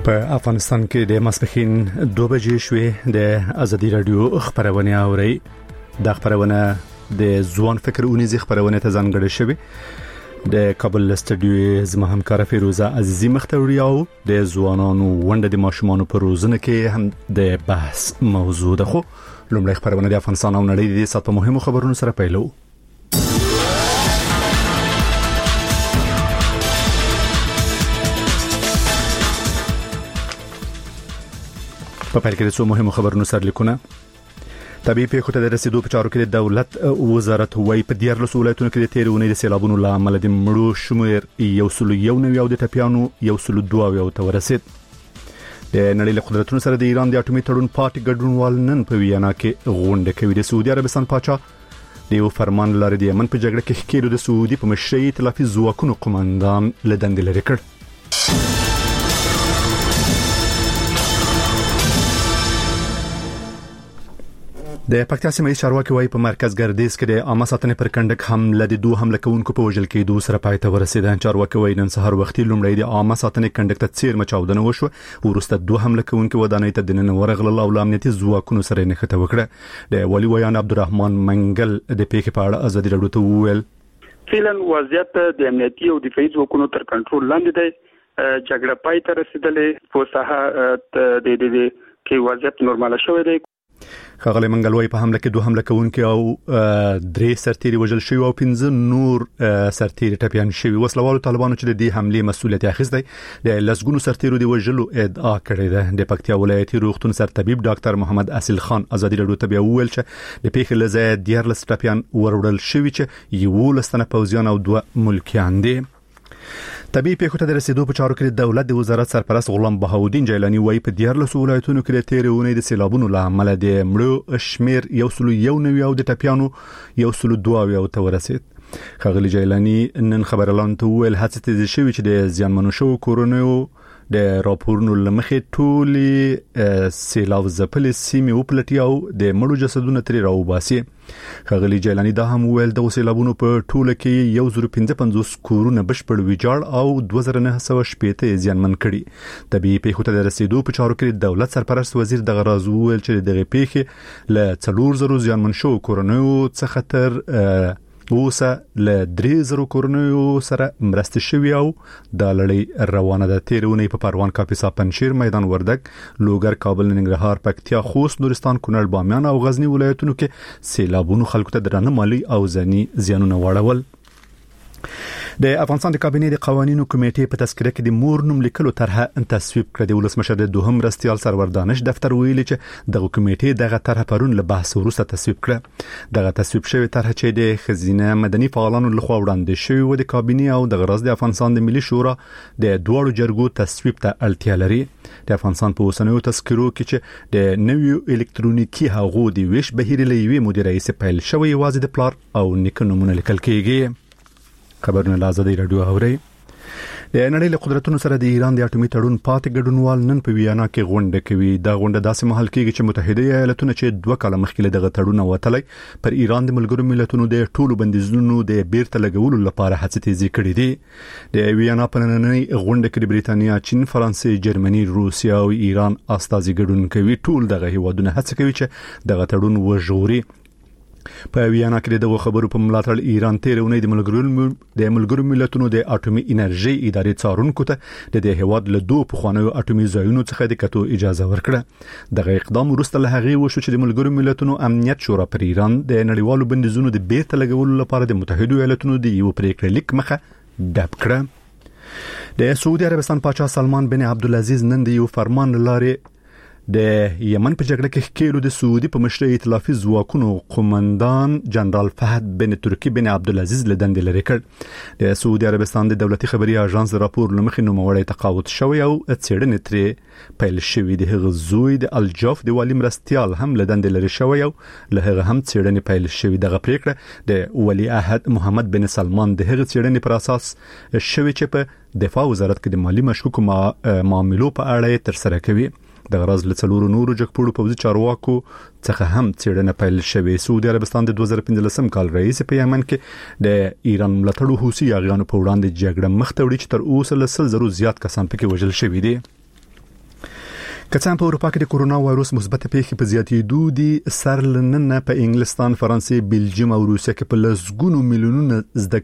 په افغانستان کې د ماسپښین 2 بجې شوې د ازادي رادیو خبرونه اوري د خبرونه د ځوان فکر اونیزي خبرونه ته ځانګړې شوې د کابل استډیو زما همکار فیروزه عزیزی مختوري او د ځوانانو ونده د ماشومانو په روزنه کې هم د بحث موضوع ده. خو لومړی خبرونه د افغانستان او نړۍ د سات په مهمو خبرونو سره پیلو. په پیل کې د څو مهمو خبرونو سره لیکونه. طبيعي پیښو ته د رسیدو په چارو کې د دولت وزارت وایي په 14 ولایتونو کې د تیرونې د سیلابونو لامل د مړو شمیر 191 او د ټپيانو 102 ته ورسید. د نړۍ له قدرتونو سره د ایران د اټومي تړون پارټي ګډونوال نن په ویانا کې غونډه کوي. د سعودي عربستان پاچا د یو فرمان لري د یمن په جګړه کې ښکېلو د سعودي په مشرۍ ائتلافي ځواکونو قوماندان لدندې لري کړ. د پکتیا سیمې چارواکي وايي په مرکز ګردیز کې د عامه ساتنې پر کندک حمله د دوه حمله کوونکو په وژل کېدو سره پای ته ورسېده. چارواکي وايي نن سهار وختي لومړی د عامه ساتنې کندک ته چیر مچاودنه وشو، ورسته دوه حمله کوونکو ودانۍ ته د نن ورغلل او امنیتي ځواکونو سره نښته وکړه. د ولی ویان عبدالرحمن منګل د پیښې په اړه ازادي رادیو ته وویل فعلا وضعیت د امنیتي او دفاعي ځواکونو تر کنټرول لاندې دی. جګړه پای ته رسیدلې، په ساحه د کې وضعیت نورماله شوې دی. خغلی منګل وايي په حمله کې دوه حمله کوونکي او 3 سرتیري وژل شوي او 15 نور سرتیري ټپيان شوي. وسلوالو طالبانو چې د دې حمله مسؤلیت اخیستی د لسګونو سرتیرو دی وژلو ادعا کړې ده. د پکتیا ولایتي روغتون سرطبيب ډاکټر محمد اصل خان ازادي رادیو ته ویل چې د پیښې لزه 14 ټپيان وروړل شوي چې یو لستنه پوځیان او 2 ملکیان دي. طبيعي پیښو ته د رسیدو په چارو کې د دولت د وزارت سرپرست غلام بهاودین جیلانی وايي په 14 ولایتونو کې د تیرونې د سیلابونو لامل د مړو شمیر 191 او د ټپيانو 102 ته ورسید. خغلی جیلانی نن خبرلاند ته ویل هڅه تیز شوی چې د زیانمنو شو کورونو د راپورونو لمخې ټولي سیلاب ځپلې سیمې وپلټي او د مړو جسدونه ترې راوباسي. خغلی جیلانی دا هم ویل د سیلابونو په ټوله کې 1055 کورونه بشپړ ویجاړ او 2970 زیانمن کړي. طبيعي پیښو ته د رسیدو په چارو کې د دولت سرپرست وزیر دغه راز ویل چې دغه پیښې له 400 زیانمن شو کورونو څخه تر اوسه له 3000 کورونو سره مرسته شوی او د لړۍ روانه ده. تیرونې په پروان کاپیسا پنشیر میدان وردګ لوګر کابل ننګرهار پکتیا خوست نورستان کونړ بامیان او غزنی ولایتونو کې سیلابونو خلکو ته درنه مالی او ځنی زیانونه واړول. د افغانستان د کابینې د قوانینو کمیټې په تذکره کې د مور نوم لیکلو طرحه تصویب کړه. د ولسمشر د دوهم رستيال سرور دانش دفتر ویلي چې دغه کمیټې دغه طرحه پرون له بحث وروسته تصویب کړه. دغه تصویب شوی طرحه چې د خزینه مدني فعالانو لخوا وړاندې شوی و د کابینې او د غرض د افغانستان د ملي شورا د دوړو جرګو تصویب ته اړتیا لري. د افغانستان په اوسنیو تذکرو کې چې د نویو الکترونیکي هغو د ویش بهیر لوي مدیر رئیس پیل شوی واځي د پلار او نیکه نومونه لیکل کېږي. خبرونه لازم دی رادیو اوري. د نړۍ له قدرتونو سره د ایران د اټومي تړون پارټي ګډونوال نن په ویانا کې غونډه کوي. دا غونډه داسې مهال کېږي چې متحده ایالاتونه چې 2 کاله مخکې دغه تړون وتلی پر ایران د ملګرو ملتونو د ټولو بندیزونو د بیرته لګولو لپاره هڅې تیزې کړې دي. د ویانا په نننۍ غونډه کې د بریتانیا، چین، فرانسې، جرمني، روسیا او ایران استازي ګډون کوي. ټول دغه هیوادونه هڅه کوي چې دغه تړون وژغوري. په ویانا کې دغه خبرو په ملاتړ ایران تیرونې د ملګرو ملتونو د اټومي انرژي ادارې څارونکو ته د هیواد له 2 پخوانیو اټومي ځایونو څخه د کتو اجازه ورکړه. دغه اقدام وروسته له هغه وشو چې د ملګرو ملتونو امنیت شورا پر ایران د نړیوالو بندیزونو د بیرته لګولو لپاره د متحده ایالاتونو د یو پریکړه لیک مخه ډب کړه. د سعودي عربستان پاچا سلمان بن عبدالعزیز نن د یو فرمان لارې د یمن په جګړه کې ښکېلو د سعودي په مشرۍ ائتلافي ځواکونو قوماندان جنرال فهد بن ترکی بن عبدالعزیز لدندې لري کړ. د سعودي عربستان د دولتي خبري اژانس راپور لمخې نوموړی تقاعد شوی او څېړنې ترې پیل شوې. د هغه زوی د الجاف د والی مرستيال هم لدندې لري شوی او له هغه هم څېړنې پیل شوې. دغه پریکړه د ولی عهد محمد بن سلمان د هغه څېړنې پر اساس شوی چې په دفاع وزارت کې د مالی مشکوک معاملو په اړه تر سره کوي. د غرض له څلورو نورو جګپوړو پوځي چارواکو څخه هم څېړنه پیل شوې. سعودي عربستان د 2015 کال رئیس په یمن کې د ایران ملاتړو حوثي یاغیانو په وړاندې جګړه مخ ته وړي چې تر اوسه له 100 زیات کسان پکې وژل شوي دي. کڅان په اروپا کې د کورونا وایروس مثبت پیښې په زیاتېدو دي. سرلننه په انګلستان، فرانسې، بلجیم او روسیه کې په لسګونو میلیونونه زده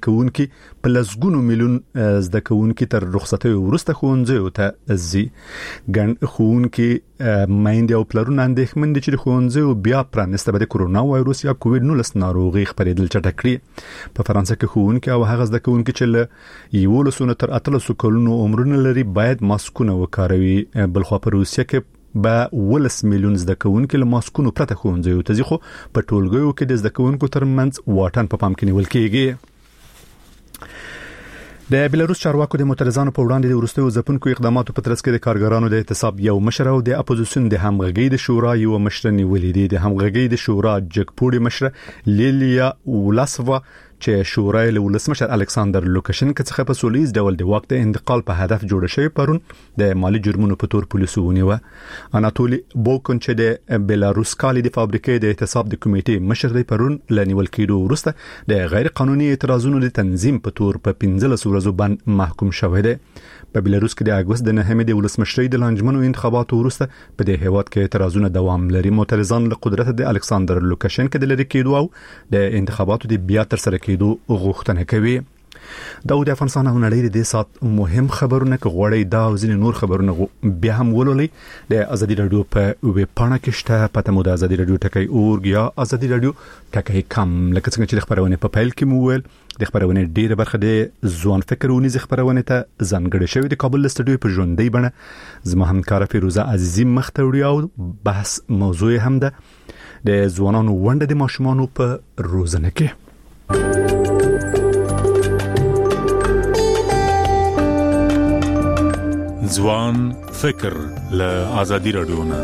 کوونکي تر رخصتۍ وروسته ښوونځیو ته ځي. ګڼ ښوونکي مایندې او پلرونه اندېښمن دي چې د ښوونځیو بیا پرانیسته به د کورونا وایروس یا کووډ-19 ناروغي خپرېدل چټک کړي. په فرانسه کې ښوونکي او هغه زده کوونکي چې له 11 تر 13 کلونو عمرونه لري باید ماسکونه وکاروي. بلخو په روسیه کې به 10 میلیون زده کوونکي له ماسکونو پرته ښوونځیو ته ځي، خو په ټولګیو کې د زده کوونکو ترمنځ واټن په پام کې نیول کېږي. د بلاروس چارواکو د معترضانو په وړاندې د وروستیو ځپونکو اقداماتو په ترڅ کې د کارګرانو د اعتصاب یو مشر او د اپوزیسیون د همغږي د شورا یو مشر نیولې دي. د همغږي د شورا جګپوړي مشر لیلیا ولاسوا چې شورای له ولسمشر الکساندر لوکاشنکو څخه په سولیز ډول د وخت انتقال په هدف جوړ شوی پرون د مالی جرمونو په تور پولیسو ونیوه. اناتولی بوکن چې د بلاروس کالي د فابریکې د اعتصاب د کمیټې مشر دی پرون لنیول کېدو وروسته د غیر قانوني اعتراضونو د تنظیم په تور په 15 ورځو باندې محکوم شوی دی. په بلاروس کې د اگست د 9 د ولسمشرۍ د لانجمنو انتخاباتو وروسته په دې هیواد کې اعتراضونه دوام لري. معترضان له قدرت د الکساندر لوکاشنکو د لری کېدو او د انتخاباتو د بیا تر سره کېدو غوښتنه کوي. دا د افغانستان او نړۍ د سات مهم خبرونه غوړې دا او ځینې نور خبرونه بیا هم ولولي د ازادي رادیو په ویب پاڼه کې شته. پته مو د ازادي رادیو ټکی اورګ یا ازادي رادیو ټکی کم. لکه څنګه چې خبرونه په پیل کې مو ویل د خبرونه ډیره برخه د ځوان فکرونی خبرونه ته ځانګړې شوې د کابل استودیو په ژوندۍ بڼه زما همکار فیروزه عزیزی مختوری او بحث موضوع هم ده د ځوانانو ونده د ماشومانو په روزنه کې. ځوان فکر له ازادي رادیو نه.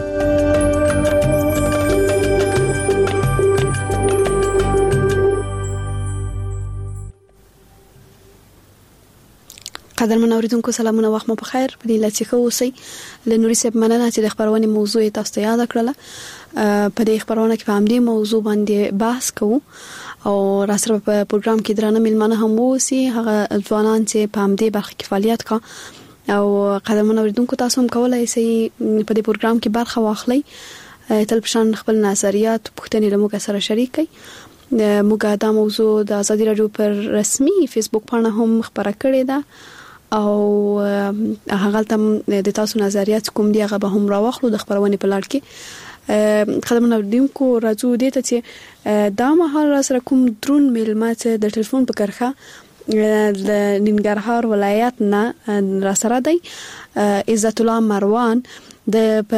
قدرمن اوریدونکو سلامونه، وخت مو په خیر. په دې لاسي خو اوسئ. لنوري سب مننه چې د خبرونه موضوع تاسو ته یاد کړله. په دې خبرونه کې په همدې موضوع باندې بحث کوو او را سره په پروګرام کې درانه ملمنه هم وسی هغه ځوانان چې په همدې برخه کې فعالیت کوي او قدرمن اوریدونکو تاسو هم کولای شئ په دې پروګرام کې برخه واخلئ. تل پشان خپل نظریات پوښتنې له موږ سره شریک کړئ. موږ دا موضوع د ازادي رادیو پر رسمي فیسبوک باندې هم خبره کړې ده او هغه تم د تاسو نظریات کوم دی هغه به هم راوخلو د خبرونه په لړ کې. خدمت اوریدونکو راځو دې ته چې دا مهال را سره کوم درون میلمات د ټلیفون په کرخه د ننګرهار ولایت نه را سره دی. عزت الله مروان د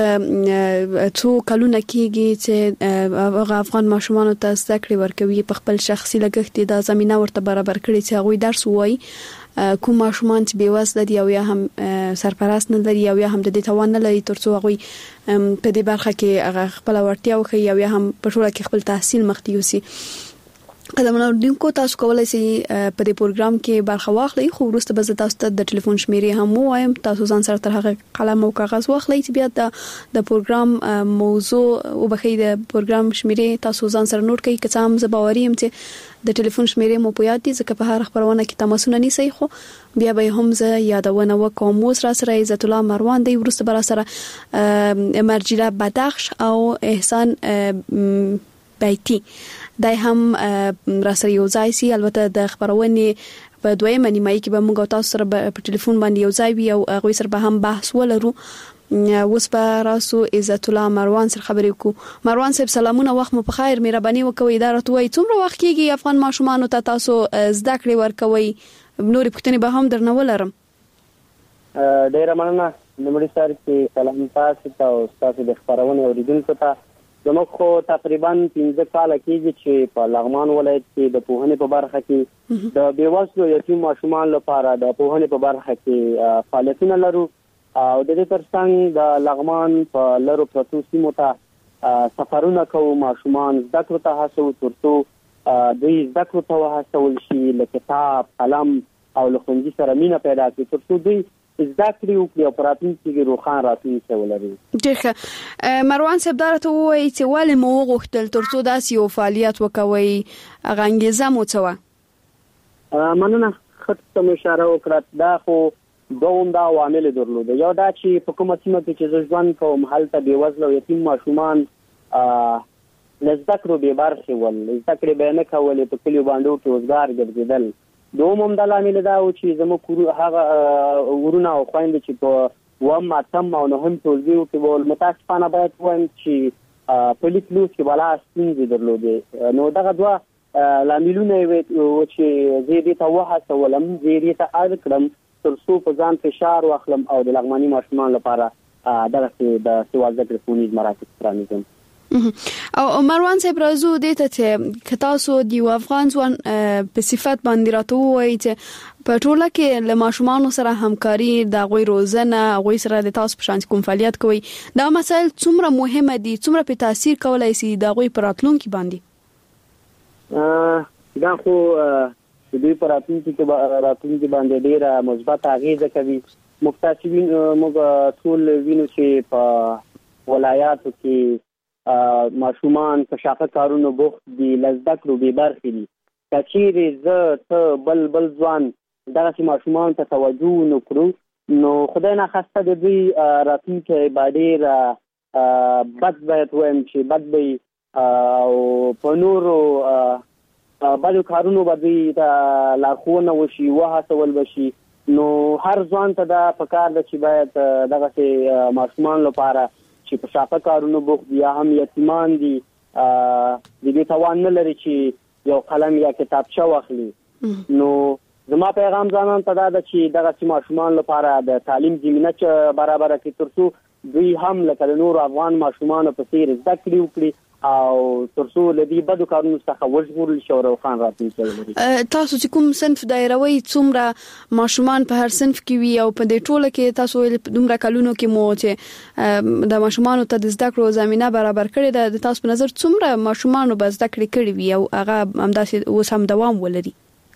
څو کلونه کېږي چې افغان ماشومانو ته زده کړې ورکوي. په خپل شخصي لګښت د زمينه ورته برابر کړي چې هغه درس وایي. کوم ماشومان چې بیوزله دي او یا هم سرپرست نه لري او یا هم د دې توان نه لري ترڅو هغه په دې برخه کې هغه خپل ورتیا وکړي او یا هم په ټوله کې خپل تحصیل مخته یوسي. قدمونه دونکو تاسو کولای شئ په دې پروګرام کې برخه واخلئ. خو وروسته به تاسو ته د ټلیفون شمیرې هم وایم. تاسو ځان سره تر هغه قلم او کاغذ واخلئ چې بیا د پروګرام موضوع او بخې د پروګرام شمیرې تاسو ځان سره نوٹ کړئ. که څه هم زباوري هم چې د ټلیفون شمیرې مو په یاد دي ځکه په هر خبرونه کې تماسونه نیسئ. خو بیا به هم زه یادونه وکوم. اوس را سره عزت الله مروان دی، وروسته به را سره مرجله بدخش او احسان بیتی دای هم را سره یو ځای سي. البته د خبرونه په دویمه نیمه کې به موږ تاسو سره په ټلیفون باندې یو ځای وي او هغه سره به هم بحث ولرو. اوس به راسو عزت الله مروان سره خبرې وکړو. مروان صاحب سلامونه، وخت مو په خیر. مهرباني وکوي دا راته وایي څومره وخت کېږي افغان ماشومانو ته تاسو زده کړې ورکوي؟ نورې پوښتنې به هم درنه ولرم. ډیره مننه. لومړی سر کې سلام تاسو ته او تاسو د خبرونه اوریدونکو ته. زموږ خو تقریبا 15 کال کېږي چې په لغمان ولایت کې د پوهنې په برخه کې د بیوزلو یتیم ماشومان لپاره د پوهنې په برخه کې فعالیتونه لرو او د دې ترڅنګ د لغمان په لرو پرتو سیمو ته سفرونه کوو. ماشومان زده کړو ته هڅو ترڅو دوی زده کړو ته وهڅول شي، له کتاب قلم او له ښوونځي سره مینه پیدا کړي ترڅو دوی زده کړې وکړي او په راتلونکي کې روښانه راتلونکی ولري. ډېر ښه. مروان صاحب دا راته ووایي چې ولې مو وغوښتل ترڅو داسې یو فعالیت وکوئ؟ هغه انګېزه مو څه وه؟ مننه. ښه ته مو اشاره وکړه. دا خو دوم دا عوامل درلود. یو دا چې په کومه سیمه کې چې ژوند کوم هلته بېوزله او یتیم ماشومان له زده کړو بې برخې ول، زده کړې به یې نه کولې، په کلیو بانډو کې وزګار ګرځېدل. دوم هم دا لامل دا و چې زموږ هغه ورونه او خویندې چې په اووم اتم او نهم ټولګیو کې به متاسفانه باید ووایم چې په لیک لوست کې بلا ستونزې درلودې. نو دغه دوه لاملونه و چې زه دې ته وهڅولم، زه دې ته اړ کړم تر څو په ځان فشار واخلم او د لغماني ماشومان لپاره دغه د سوال زده کړې مراکز پرانیزم. او مروان صاحب راځو دې ته چې تاسو د افغان ځوان په صفت باندې راته وایي چې په ټوله کې له ماشومان سره همکاري، د غوي روزنه، غوي سره د تاسو په شان کوم فعالیت کوي، دا مسایل څومره مهمه دي، څومره په تاثیر کولای شي د غوي پر راتلونکي باندې؟ دا خو د دوی پر راتلونکي باندې ډیره مثبت اغیزه کوي. مفتاسبین موږ ټول وینو چې په ولایاتو کې ماشومان په شاقه کارونو بوخت دي، لزده کړو بې برخې دي. که چیرې زه ته بل ځوان دغسې ماشومان ته توجه ونه کړو نو خدای ناخواسته د دوی راتلونکی به ډېر بد باید ووایم چې بد به او په نورو بدو کارونو به دوی ته لارښوونه وشي، وهڅول به شي. نو هر ځوان ته دا پکار ده چې باید دغسې ماشومان لپاره چې په شاقه کارونو بوخت دي یا هم یتیمان دي، د دې توان نه لري چې یو قلم یا کتابچه واخلي. نو زما پیغام ځوانانو ته دا ده چې دغسې ماشومان لپاره د تعلیم زمینه برابره کړي تر څو دوی هم لکه د نورو افغان ماشومانو په څېر زده کړې وکړي او تر څو له دې بدو کارونو څخه وژغورل شي او روښان راتلونکی ولري. تاسو چې کوم صنف دایروي څومره ماشومان په هر صنف کې وي او په دې ټوله کې تاسو دومره کلونو کې مو چې د ماشومانو ته د زده کړو زمينه برابر کړې ده، د تاسو په نظر څومره ماشومان به زده کړې کړي وي او هغه همداسې اوس هم دوام ولري؟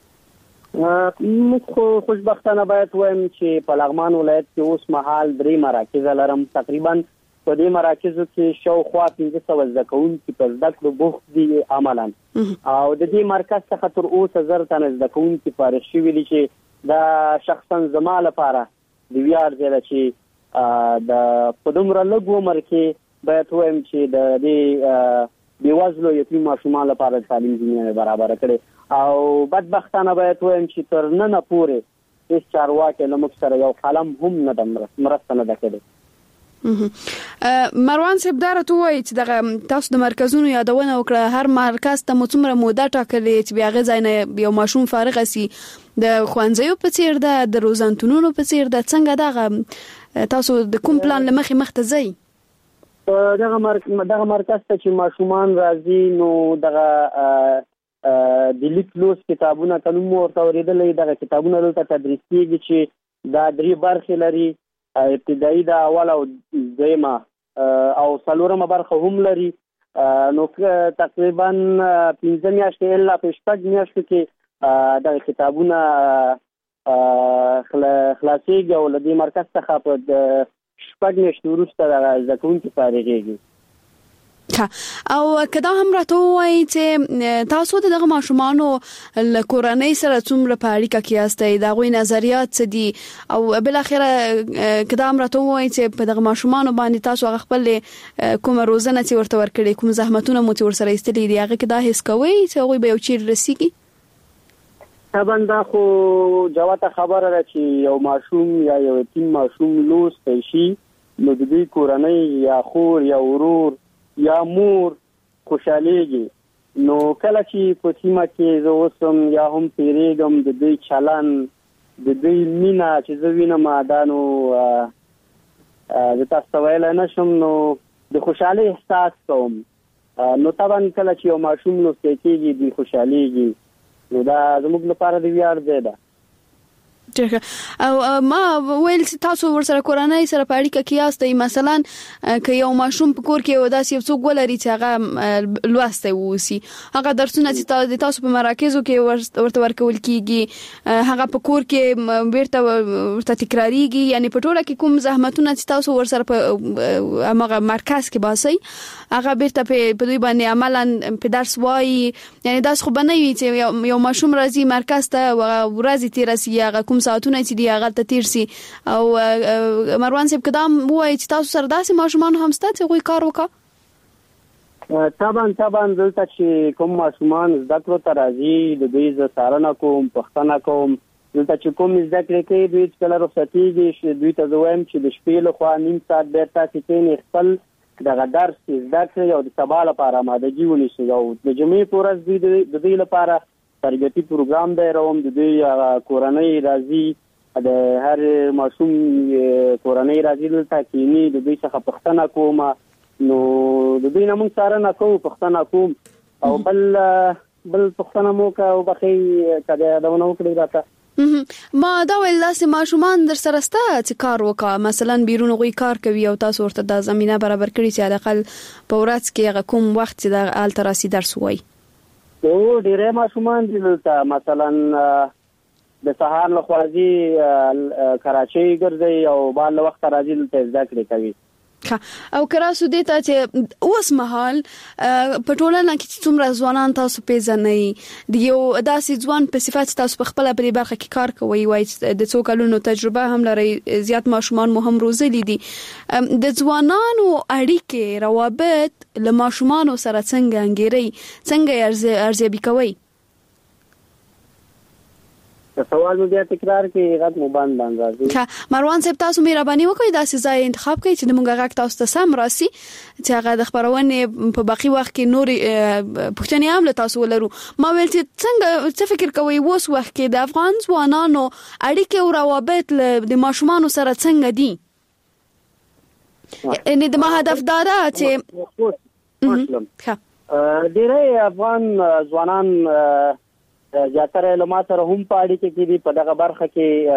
موږ خوشبختانه باید وایم چې په لغمان ولایت کې اوس مهال 3 مراکز لرم. تقریبا په دې مراکزو کې شاوخوا 1500 زده کوونکي په زده کړو بوخت دي عملاً، او د دې مرکز څخه تر اوسه 1000 تنه زده کوونکي فارغ شوي دي چې دا شخصا زما لپاره د ویاړ ځای ده چې د په دومره لږ عمر کې باید ووایم چې د دې بېوزلو یتیم ماشومان لپاره د تعلیم زمینه برابره کړې. او بدبختانه باید ووایم چې تر ننه پورې هېڅ چارواکی له موږ سره یو قلم هم نه ده مرسته نه ده کړې. مروان صاحب دا راته وایي چې دغه تاسو د مرکزونو یادونه وکړه، هر مرکز ته مو څومره موده ټاکلې چې بیا هغې ځای نه یو ماشوم فارغ شي؟ د ښوونځیو په څېر ده، د روزنتونونو په څېر ده، څنګه دغه تاسو د کوم پلان له مخې مخته ځئ؟ دغه مرکز ته چې ماشومان راځي نو دغه د لیک لوست کتابونه که نوم ورته اورېدلی، دغه کتابونه دلته تدریس کېږي چې دا 3 برخې لري. ابتدایي د اول او دویمه او څلورمه برخه هم لري. نو تقریبا 15 میاشتې الا په 6 میاشتو کې دغه کتابونه خلاصېږي او له دې مرکز څخه په 6 میاشتې وروسته دغه زده کوونکي فارغېږي. او کدا هم راته وایي چې تاسو دغه ماشومانو له کورنۍ سره څومره په اړیکه کې یاستئ، د هغوی نظریات څه دي، او بل اخره کدا هم راته وایي چې په دغه ماشومانو باندې تاسو هغه خپل کومه روزنه چې ورته ورکړي، کوم زحمتونه مو چې ورسره ایستلي دي، هغه کې دا حس کوئ چې هغوی به یو چیرې رسیږي؟ طبعا دا خو جواته خبره ده چې یو ماشوم یا یو یتیم ماشوم لوستی شي نو د دوی کورنۍ یا خور یا ورور یا مور خوشحالیږي. نو کله چې په سیمه کې زه اوسم یا هم تیریږم، د دوی چلن، د دوی مینه چې زه وینم دا نو زه تاسو ته ویلی نه شم، نو د خوشحالۍ احساس کوم. نو طبعا کله چې یو ماشوم لوستی کېږي دوی خوشحالیږي، نو دا زموږ لپاره د ویاړ ځای ده. او ما ویل چې تاسو ورسره کورنۍ سره په اړیکه کې یاستئ، مثلا که یو ماشوم په کور کې داسې یو څوک ولري چې هغه لوستی واوسي، هغه درسونه چې تاسو په مراکزو کې ورته ورکول کېږي هغه په کور کې بیرته ورته تکراریږي، یعنی په ټوله کې کوم زحمتونه چې تاسو ورسره په هغه مرکز کې باسئ هغه بیرته په دوی باندې عملا په درس وایي. یعنی داس خو به نه وي چې یو ماشوم راځي مرکز ته ورځې تېره سي، هغه کوم ساعتونه چې دي هغه ته تیر سي او مروان صاحب کدام وای چې تاسو سره داسې ماشومان هم ستاسو غوي کار وکړه طبعا دلته چې کوم ماشومان زده کړو ته راځي د دوی ز څارنه کوم پښتنه کوم دلته چې کوم زده کړې کوي دوی کله رخصتيږي دوی ته زویم چې د شپې له خوا نیم ساعت بیرته چې خپل دغه درس زده کړي او د سبا لپاره آمادګي ونیسي او د جمعې په ورځ دوی د دوی لپاره تربیتي پروګرام دی روم د دوی کورنۍ راځي د هر ماشوم کورنۍ راځي دلته کینی د دوی څخه پښتنه کوم نو د دوی نه موږ څارنه کوو پښتنه کوم او بل پښتنه مو کا او بخي کده دونه وکړي راته ما دا ویل لاسه ماشومان در سره ستا چې کار وکا مثلا بیرون غوي کار کوي او تاسو ورته د زمينه برابر کړی چې اقل په ورځ کې هغه کوم وخت چې د التراسي درس وای او ډیره ماشومان دي دلته مثلا د سهار له خوازي کراچۍ ګرځي او بال وخت راځي دلته زده کړې کوي او کراسو دیتا چې اوس مهال په ټولنه کې څومره ځوانان تاسو پیژنئ د یو داسې ځوان په صفات تاسو په خپل په برخه کې کار کوي وای د څو کلونو تجربه هم لري زیات ماشومان مو هم روزلي دي د ځوانانو اړیکې روابط له ماشومان سره څنګه انګيري څنګه ارزیابي کوي د سوال مو بیا تکرار کې غږ مو باندې راځي مروان صاحب تاسو مهرباني وکړئ دا ځای انتخاب کړئ چې موږ غږ تاسو ته سم راسي چې هغه د خبرونه په باقي وخت کې نوري پښتني هم له تاسو ولرو ما ویل چې څنګه څه فکر کوي ووس وخت کې د افغان ځوانانو اړیکې او روابط د ماشومان سره څنګه دي ان د ما هدف دا ده چې ډیره افغان ځوانان زیاتره علما سره هم پاړي کې دي په دغه برخه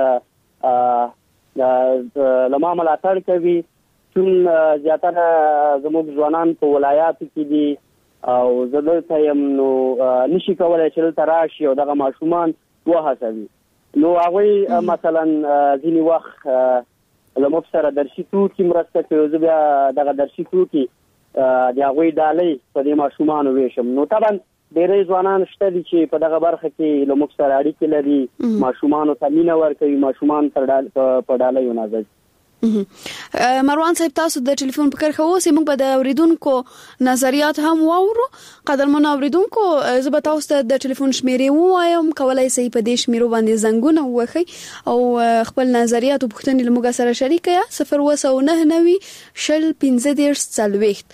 کې علما ملاتړ کوي چې زیاتره زموږ ځوانان په ولایاتو کې دي او زړه ته نو نشي کولای چې تراشي او دغه ماشومان وهڅوي نو هغه مثلا ځینی وخت علما سره درسي توکي مرسته کوي بیا دغه درسي توکي د هغه ډالۍ په دې ماشومان وېشم نو طبعا ډېرې ځوانان شته دي چې په دغه برخه کې له موږ سره اړیکې لري ماشومان ته مینه ورکوي ماشومان په ډالۍ ونازي مروان صاحب تاسو د ټلیفون په کرخه اوسې موږ به د اوریدونکو نظریات هم واورو قدرمن اوریدونکو زه به تاسو ته د ټلیفون شمیرې وایم کولای شئ په دې شمیرو باندې زنګونه وخی او خپل نظریات او پوښتنې له موږ سره شریک کړئ 01990 شل 15 40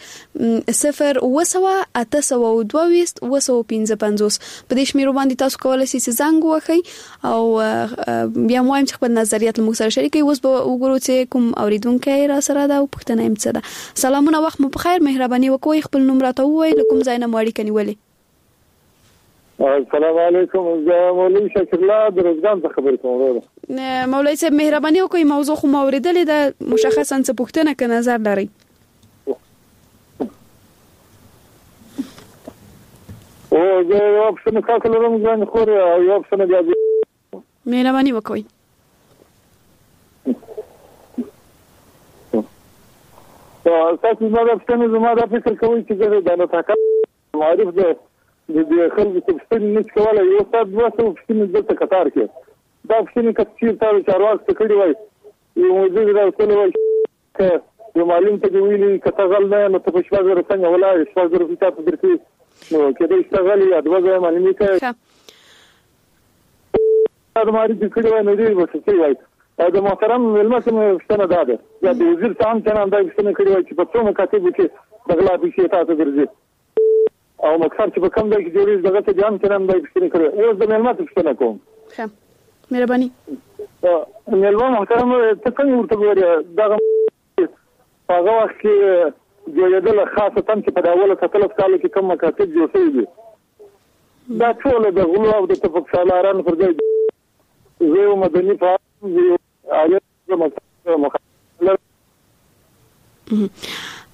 0 په دې شمیرو باندې تاسو کولای شئ زنګ وخی او بیا وایم چې خپل نظریات له موږ سره شریک کړئ اوس به وګورو چې کوم اوریدونکو را سره دا پوښتنه هم څه ده سلامونه وخت مو په خیر مهرباني وکوي خپل نوم راته ووایئ کوم ځای نه ماړی کني ولې السلام علیکم زه مولوی شکر الله درزګان څخه خبرې کوم مولوی صاحب مهرباني وکوي موضوع خو اوریدلې ده مشخصا څه پوښتنه که نظر لري او زه یو څه کار لرم ځان خور یو څه نه دی مهرباني وکوي تاسو زما د فکر کوي چې د نوټاکا معرف د خلکو چې ستنې نشي کولای یو څه دوه څه د کتار کې دا څه کثیر تاسو چارواک کړی وای یو موضوع راځول وای چې یو معلوم ته ویلي کته غل نه نو په شپږ ورځې څنګه ولای شپږ ورځې تاسو درته نو کله اشتغال یا د وځه معلومي کوي دا ماري د کړي وای نو دی څه وای د محترم علماء څنګه داده یا د وزیر څنګه څنګه څنګه کړی وای چې په څو مکاتب کې دغلا به شي تاسو ګرځي او مکثر چې په کوم ځای کې جوړیږي دغه ته ځان څنګه څنګه کړی اوس د علماء څنګه کوم ښه مهرباني علماء محترم ته څنګه ورته وایي دغه هغه وخت کې جوړېدل خاصه چې په داوله کتل کال کې کوم مکاتب جوړ شوي دي دا ټول د غلو او د تفکرارانو پر ځای زه مدني فعال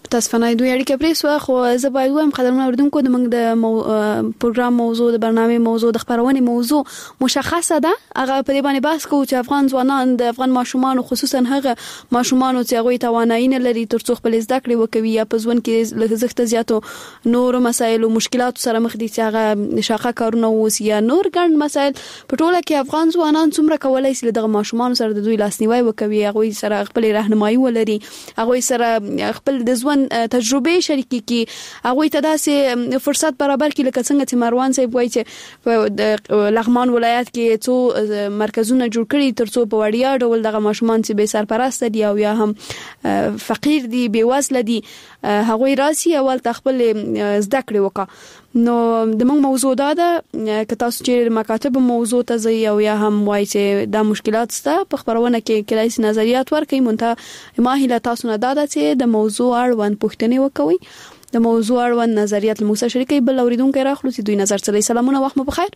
تاسو فنای دوی اړیکه پرې خو زه باید وایم قدرمن اوریدونکو د موږ د پروګرام موضوع د برنامه موضوع د خبرونې موضوع مشخصه ده. هغه په دې باندې بحث کوو چې افغان ځوانان د افغان ماشومان خصوصا هغه ماشومان چې هغه توانایي نه لري ترڅو خپل زده کړې وکوي یا په ژوند کې لږ زیاتو نور مسایل او مشکلات سره مخ دي چې هغه شاقه کارونه وس یا نور ګڼ مسایل په ټوله کې افغان ځوانان څومره کولای شي دغه ماشومان سره د دوی لاسنیوي وکوي، هغه سره خپل راهنمایي ولري، هغه سره خپل د ژوند تجربه شریکي کی، هغه ته داسې فرصت برابر کی لکه څنګه چې مروان صاحب وایي چې په لغمان ولایت کې څو مرکزونه جوړ کړي ترڅو په وړیا ډول دغه ماشومان چې به سرپرست دي او یا هم فقیر دي بې وزله دي هغه راسي اول خپل زده کړې وکړي. نو د موږ موضوع دا ده چې تاسو چې مکاتب موضوع ته ځي او یا هم وایي چې دا مشکلات سته په خبرونه کې کلایس نظریات ورکړي مونته ما هله تاسو نه دا ده چې د موضوع اړوند پوښتنې وکوي، د موضوع اړوند نظریات له موږ شریکي بل اوریدونکو راخلو چې دوی نظر څه. سلامونه، وخت مو بخیر.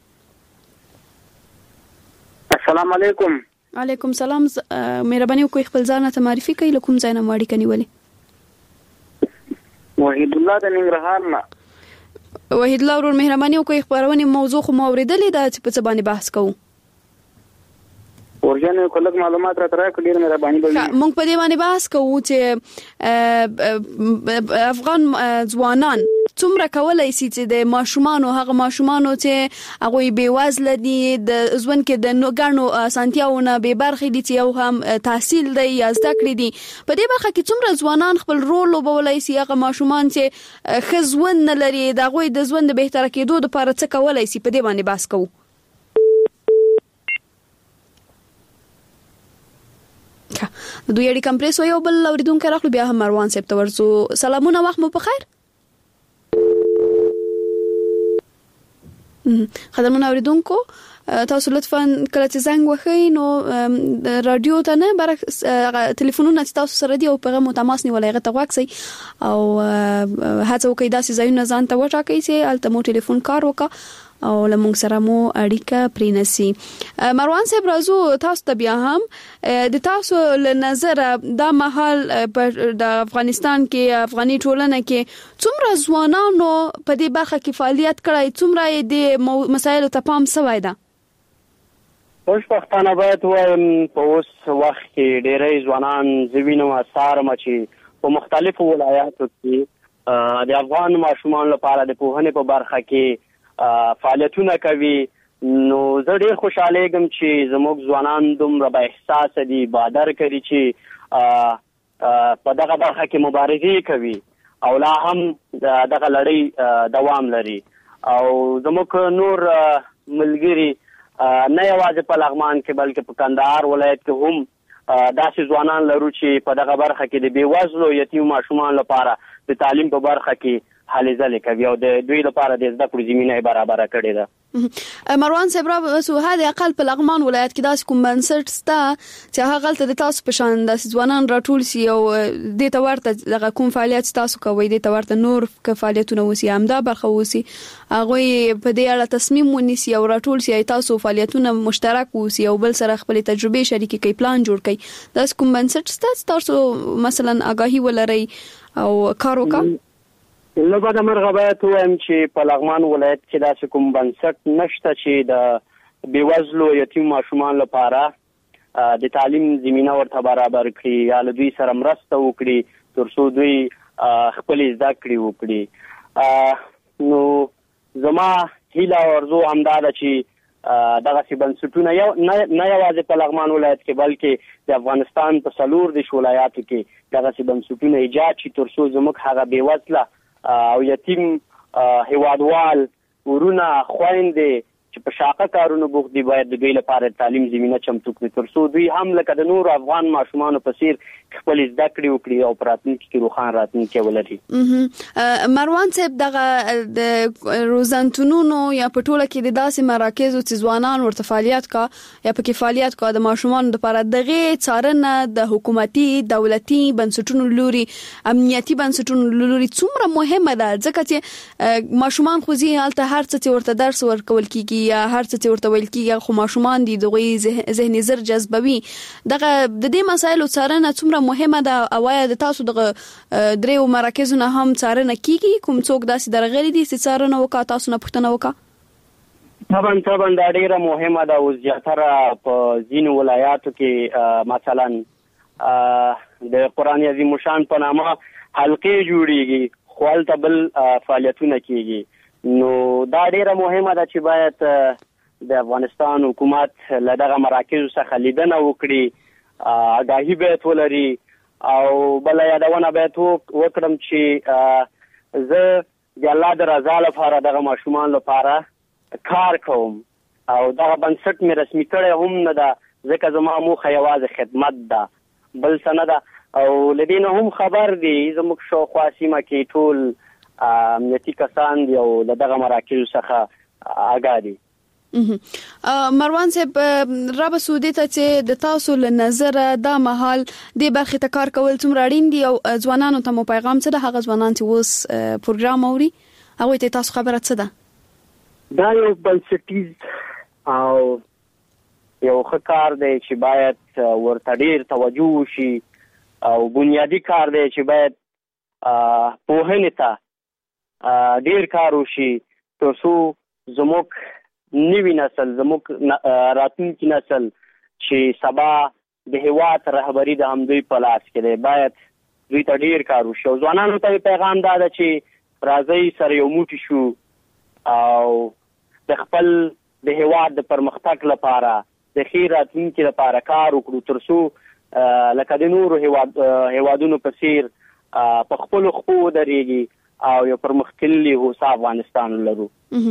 السلام علیکم. علیکم سلام. مهرباني وکړئ خپل ځان ته معرفي کړئ، له کوم ځای نه اړیکه نیولې؟ وحید الله د ننګرهار نه. وحید الله ورور مهرباني وکړئ خبرونه موضوع خو مو اوریدلې ده چې په څه باندې بحث کوو؟ ورجنه کله معلومات را ترې ډیر مهرباني وکړئ. موږ په دې باندې بحث کوو چې افغان ځوانان څومره کولای شي چې د ماشومان او هغه ماشومان چې هغه بې وزله دي د ژوند کې د نوګانو اسانتیاونه به برخې دي چې یو هم تحصیل دی یا زده کړې دي په دې برخه کې څومره ځوانان خپل رول وبولای شي هغه ماشومان چې خزون نه لري د هغه د ژوند بهتر کېدو لپاره څه کولای شي په دې باندې بحث کوو. د دوی اړیکه کمپریسو یو بل اوریدونکو راخلو بیا هم مروان صاحب ته ورسو. سلامونه، وخت مو بخیر. خدمتونه اوریدونکو تاسو لطفا کله چې زنګ وخی نو رادیو ته نه برعکس ټلیفونونه تاسو سره دی او پیغام تماس نیولای غته واکسي او هڅه وکړئ داسې ځایونه ځان ته وټاکئ چې الته مو ټلیفون کار وکړه او لمونږ سره مو اړیکه پرینسي. مروان صاحب راځو تاسو ته بیا هم د تاسو له نظر دا مهال د افغانستان کې افغاني ټولنه کې څومره ځوانانو په دې برخه کې فعالیت کړی، څومره د مسایلو ته پام شوی ده؟ خوشبختانه باید وایم په اوس وخت کې ډېری ځوانان زوینو اثار مچي په مختلفو ولایاتو کې د افغان ماشومان لپاره د پوهنې په برخه کې فعالیتونه کوي. نو زه ډېر خوشاله یم چې زموږ ځوانان دومره با احساس دي، بادر کوي چې په دغه برخه کې مبارزې کوي او لا هم دغه لړۍ دوام لري. او زموږ نور ملګري نه یوازې په لغمان کې بلکې په کندهار ولایت کې هم داسې ځوانان لرو چې په دغه برخه کې د بېوزلو یتیم ماشومان لپاره د تعلیم په برخه کې هلې ځلې کوي او د دوی لپاره د زده کړو زمینه برابره کړې ده. مروان صاحب راوسو هدا اقل په لغمان ولایت کې داس کوم بنسټ ستا چې هغه غلطه د تاسو په شان د ځوانان راټول سي او د تورته دغه کوم فعالیت تاسو کوي د تورته نور فعالیتونه وسی همدا برخه وسی هغه په دې اړه تصمیم ونیسي او راټول سي تاسو فعالیتونه مشترک وسی او بل سره خپل تجربه شریکي کوي پلان جوړ کوي داس کوم بنسټ تاسو مثلا آگاهی ولري او کار وکړي. نو بعد مرغه باید وایم چې په لغمان ولایت کې داسې کوم بنسټ نشته چې د بېوزلو یتیم ماشومان لپاره د تعلیم زمینه ورته برابر کړي یا له دوی سره مرسته وکړي ترڅو دوی خپل زده کړې وکړي. نو زما هیله او ارزو همدا ده چې دغه بنسټونه نه یوازې په لغمان ولایت کې بلکې د افغانستان په 14 ولایاتو کې دغه بنسټونه ایجاد شي ترڅو زموږ هغه بېوزله او یتیم هیوادوال ورونه خويندې چې په شاقه کارونو بوخت دي باید د دوی لپاره تعلیم زمینه چمتو کړي ترڅو دوی هم لکه د نور افغان ماشومان په څیر خپل زده کړې وکړي او راتلونکي کې روښانه راتلونکي ولري. مروان صاحب دغه د روزنتونونو یا په ټوله کې د داسې مراکز او ځوانان ورته فعالیت کا یا په کې فعالیت کا د ماشومان لپاره دغه څارنه د حکومتي دولتي بنسټونو لوري امنیتي بنسټونو لوري څومره مهمه ده ځکه چې ماشومان خو ځي حالت هر څه ورته درس ورکول کیږي یا هر څه ورته ویل کیږي خو ماشومان دي دغه ذهني زر جذبوي دغه د دې مسایلو څارنه څومره مهمه ده او یا د تاسو دغه دریو مراکزونه هم څارنه کیږي کوم څوک داسې درغلي دي چې څارنه وکړي تاسو نه پوښتنه وکړه طبعا دا ډیره مهمه ده او زیاتره په ځینو ولایاتو کې مثلا د قرآن عظیم شان په نامه حلقې جوړیږي خو هلته بل فعالیتونه کیږي نو دا ډیره مهمه ده چې باید د افغانستان حکومت له دغه مراکزو څخه لیدنه وکړي آگاهي باید ولري او بل یادونه باید وکړم چې زه د الله د رضا لپاره دغه ماشومان لپاره کار کوم او دغه بنسټ مې رسمي کړی هم نه ده ځکه زما موخه یوازې خدمت ده بل څه نه ده او له دې نه هم خبر دي زموږ شاوخوا سیمه کې ټول امنیتي کسان دي او له دغه مراکزو څخه آګاه دي مروان صاحب رب سعودي ته چې د تاسو له نظر دا مهال د برخې ته کار کول څومره اړین دي او ځوانانو ته مو پیغام څه ده هغه ځوانان چې اوس پروګرام اوري هغه ته تاسو خبره څه ده دا یو بنسټیز او یو ښه کار دی چې باید ورته ډیر توجه وشي او بنیادی کار دی چې باید پوهنې ته ډیر کار وشي ترڅو زموږ نوی نسل زموږ راتلونکي نسل چې سبا د هیواد رهبری د همدوی په لاس کې دی باید دوی ته ډیر کار وشي او ځوانانو ته پیغام دا ده چې راځئ سره یو موټی شو او د خپل د هیواد د پرمختګ لپاره د ښې راتلونکي لپاره کار وکړو ترڅو لکه د نورو هیوادونو په څیر په خپلو خپو ودرېږي او یو پرمختللی هوسا افغانستان لرو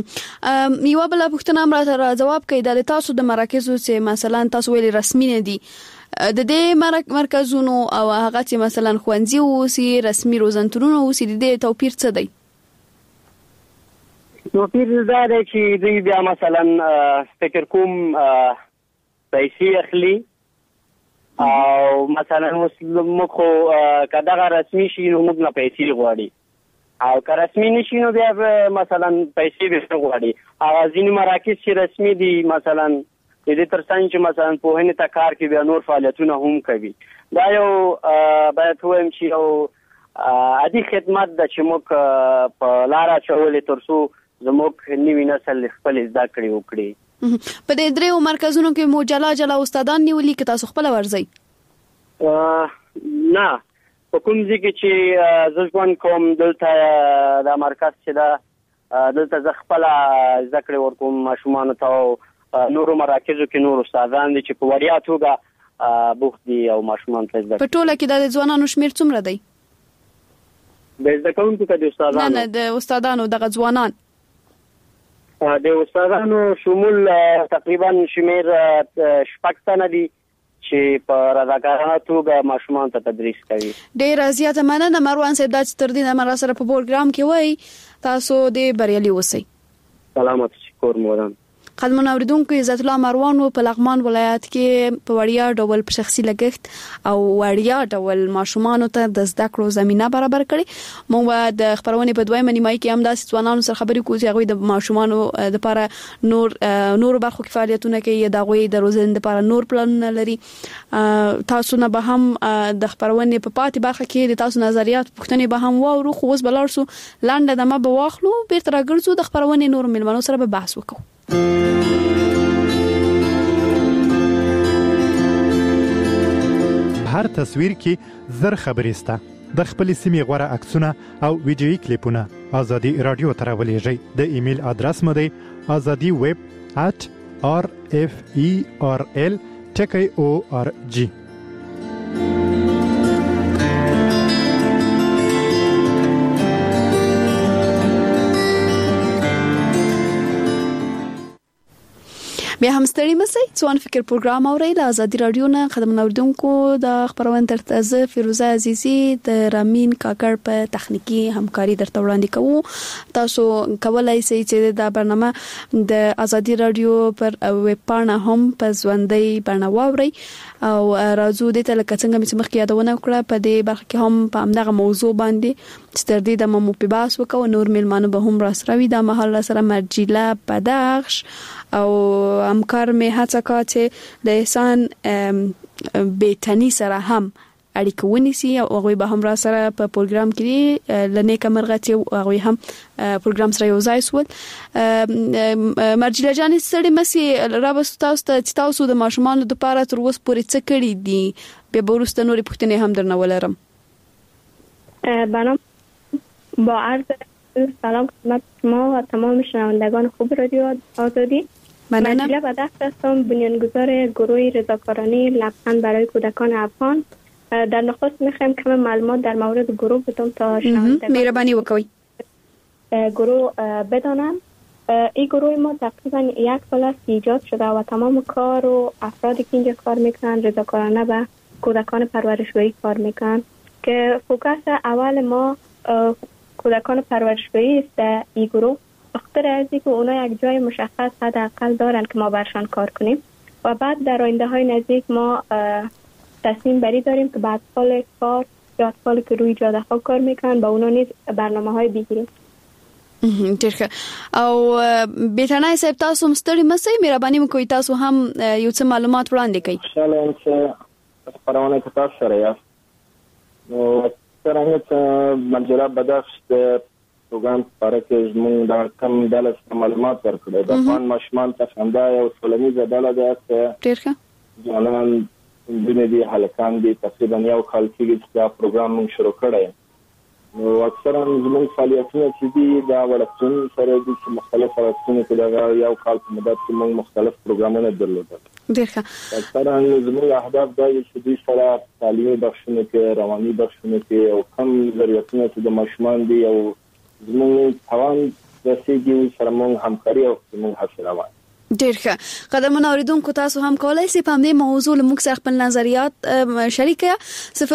یو بل پوښتنه هم راته جواب کوي د تاسو د مراکزو چې مثلا تاسو ویلي رسمي نه دي د دې مرکزونو او هغه چې مثلا خوندزي اوسي رسمي روزنتونونه اوسي د دې توپیر څه دی توپیر دا دی چې دوی بیا مثلا فکر کوم پیسې اخلي او مثلا موږ خو که دغه رسمي شي نو موږ نه پیسې غواړي او که رسمي نشي نو بیا مثلا پیسې به غواړي او ځینې مراکز چې رسمي دي مثلا د دې ترڅنګ چې مثلا پوهنې ته کار کوي بیا نور فعالیتونه هم کوي دا یو باید ووایم چې یو عادي خدمت ده چې موږ په لاره اچولې ترڅو زموږ نوی نسل خپل زده کړې وکړي په دې دریو مرکزونو کې مو جلا استادان نیولي که تاسو خپل ورځي نه په کوم ځای کې چې زه ژوند کوم دلته دا مرکز چې ده دلته زه خپله زده کړې ورکوم ماشومانو ته او نورو مراکزو کې نور استادان دي چې په وړیا توګه بوخت دي او ماشومان ته زده په ټوله کې د ځوانانو شمیر څومره دی د زده کوونکو که د استادانو نه د استادانو دغه ځوانان د استادانو شمول تقریبا شمیر 6 تنه دي چې په رضاکارانه توګه ماشومان ته تدریس کوي ډېر زیاته مننه مروان صاحب دا چې تر دې نه سره په پروګرام کې وای تاسو دې بریالي اوسئ سلامات شکر مورم قدمن اوریدونکو عزت الله مروان په لغمان ولایت کې په وړیا ډول په شخصي لګښت او وړیا ډول ماشومان ته د زده کړو زمينه برابر کړي موږ د خبرونه په دویمه نیمای کې هم د ځوانانو سره خبرې کوو چې هغه د ماشومان لپاره نور برخو کې فعالیتونه کوي د هغه د روزنې لپاره نور پلان لري تاسو نه به هم د خبرونه په پاتې برخه کې د تاسو نظریات پوښتنې به هم واورو خو اوس بلارسو لاندې دمه به واخلو بیرته راګرځو د خبرونه نور ملمنو سره به بحث وکړو هر تصویر کې زر خبرې سته د خپل سیمې غوړه عکسونه او ویډیوي کلیپونه ازادي رادیو ته راولېږئ د ایمیل ادرس مو دی azadi@rferl.org بیا هم ستړي مسئ څوان فکر پروګرام اورئ له ازادي رادیو نه خدمت اوریدونکو د خبرونه ترتازه فیروزه عزیزی د رامین کاکړ په تخنیکی همکاري درته وړاندې کوو تاسو کولای شئ چې دا برنامه د ازادي رادیو پر ویب پاڼه هم په ژوندۍ بڼه واورئ او راځو د تل کڅنګ مې مخکې یادونه وکړه په دې برخه کې هم په همدغه موضوع باندې ستردي د مو په باس وکاو نور ملمانو به هم راسروي د محل سره مرجله بدخش او همکار می هڅه کاته د احسان بیتنی سره هم اړیکه ونیسي او هغه به هم را سره په پروګرام کې لنې کمرغتي او هغه هم پروګرام سره یو ځای سول مرجله جان سړي مسی رابطه تاسو د ماشومان د لپاره تر اوسه پورې څه کړی دي به ورسته نورې پوښتنې هم درنه ولرم بنام با عرض سلام خدمت شما و تمام شنوندگان خوب رادیو آزادی. مرجله بدخش هستم، بنیانگذار گروه رضاکارانه لبخند برای کودکان افغان. در نخست میخوایم کم معلومات در مورد گروه بدم تا شنوندگان مهربانی وکوي گروه بدانم. این گروه ما تقریبا 1 سال است ایجاد شده و تمام کار و افرادی که اینجا کار میکنن رضاکارانه به کودکان پرورشگاهی کار میکنن که فوکس اول ما کودکان پرورشگاهی است. در این گروه بخاطر از اینکه اونا یک جای مشخص حداقل دارن که ما برشان کار کنیم و بعد در آینده های نزدیک ما تصمیم بری داریم که بعد اطفال کار یا اطفالی که روی جاده ها کار میکنن با اونا نیز برنامه های بگیریم. ډیره او بیتنای صاحب تاسو مستری مسئ مهرباني وکړئ تاسو هم یو څه معلومات وړاندې کړئ. شالم چې خبرونه تاسو سره یاست. نو څنګه چې مرجله بدخش د پروګرام لپاره کې موږ د کم ډول معلومات ورکړل. د افغان ماشومان ته څنګه یو ټولنیزه ډله ده چې ډیره ځوانان دي هلکان دي تقریبا یو کال کې دا پروګرام موږ شروع کړی. نو اکثرا زموږ فعالیتونه چې دي دا ولکتون سره د مختلف فعالیتونو کې دا یو کال په مدت کې موږ مختلف پروګرامونه درلودل. ډیره اکثرا زموږ اهداف دا چې دوی سره تعلیمي بخښونه کې رواني بخښونه کې او کم ضرورتونه چې د ماشومان دي او زموږ توان رسیدي سره موږ همکاري او موږ حاصل روان. ډیره قدمونه اوریدونکو تاسو هم کولای شئ په دې موضوع له موږ سره خپل نظریات شریک کړئ. 019901540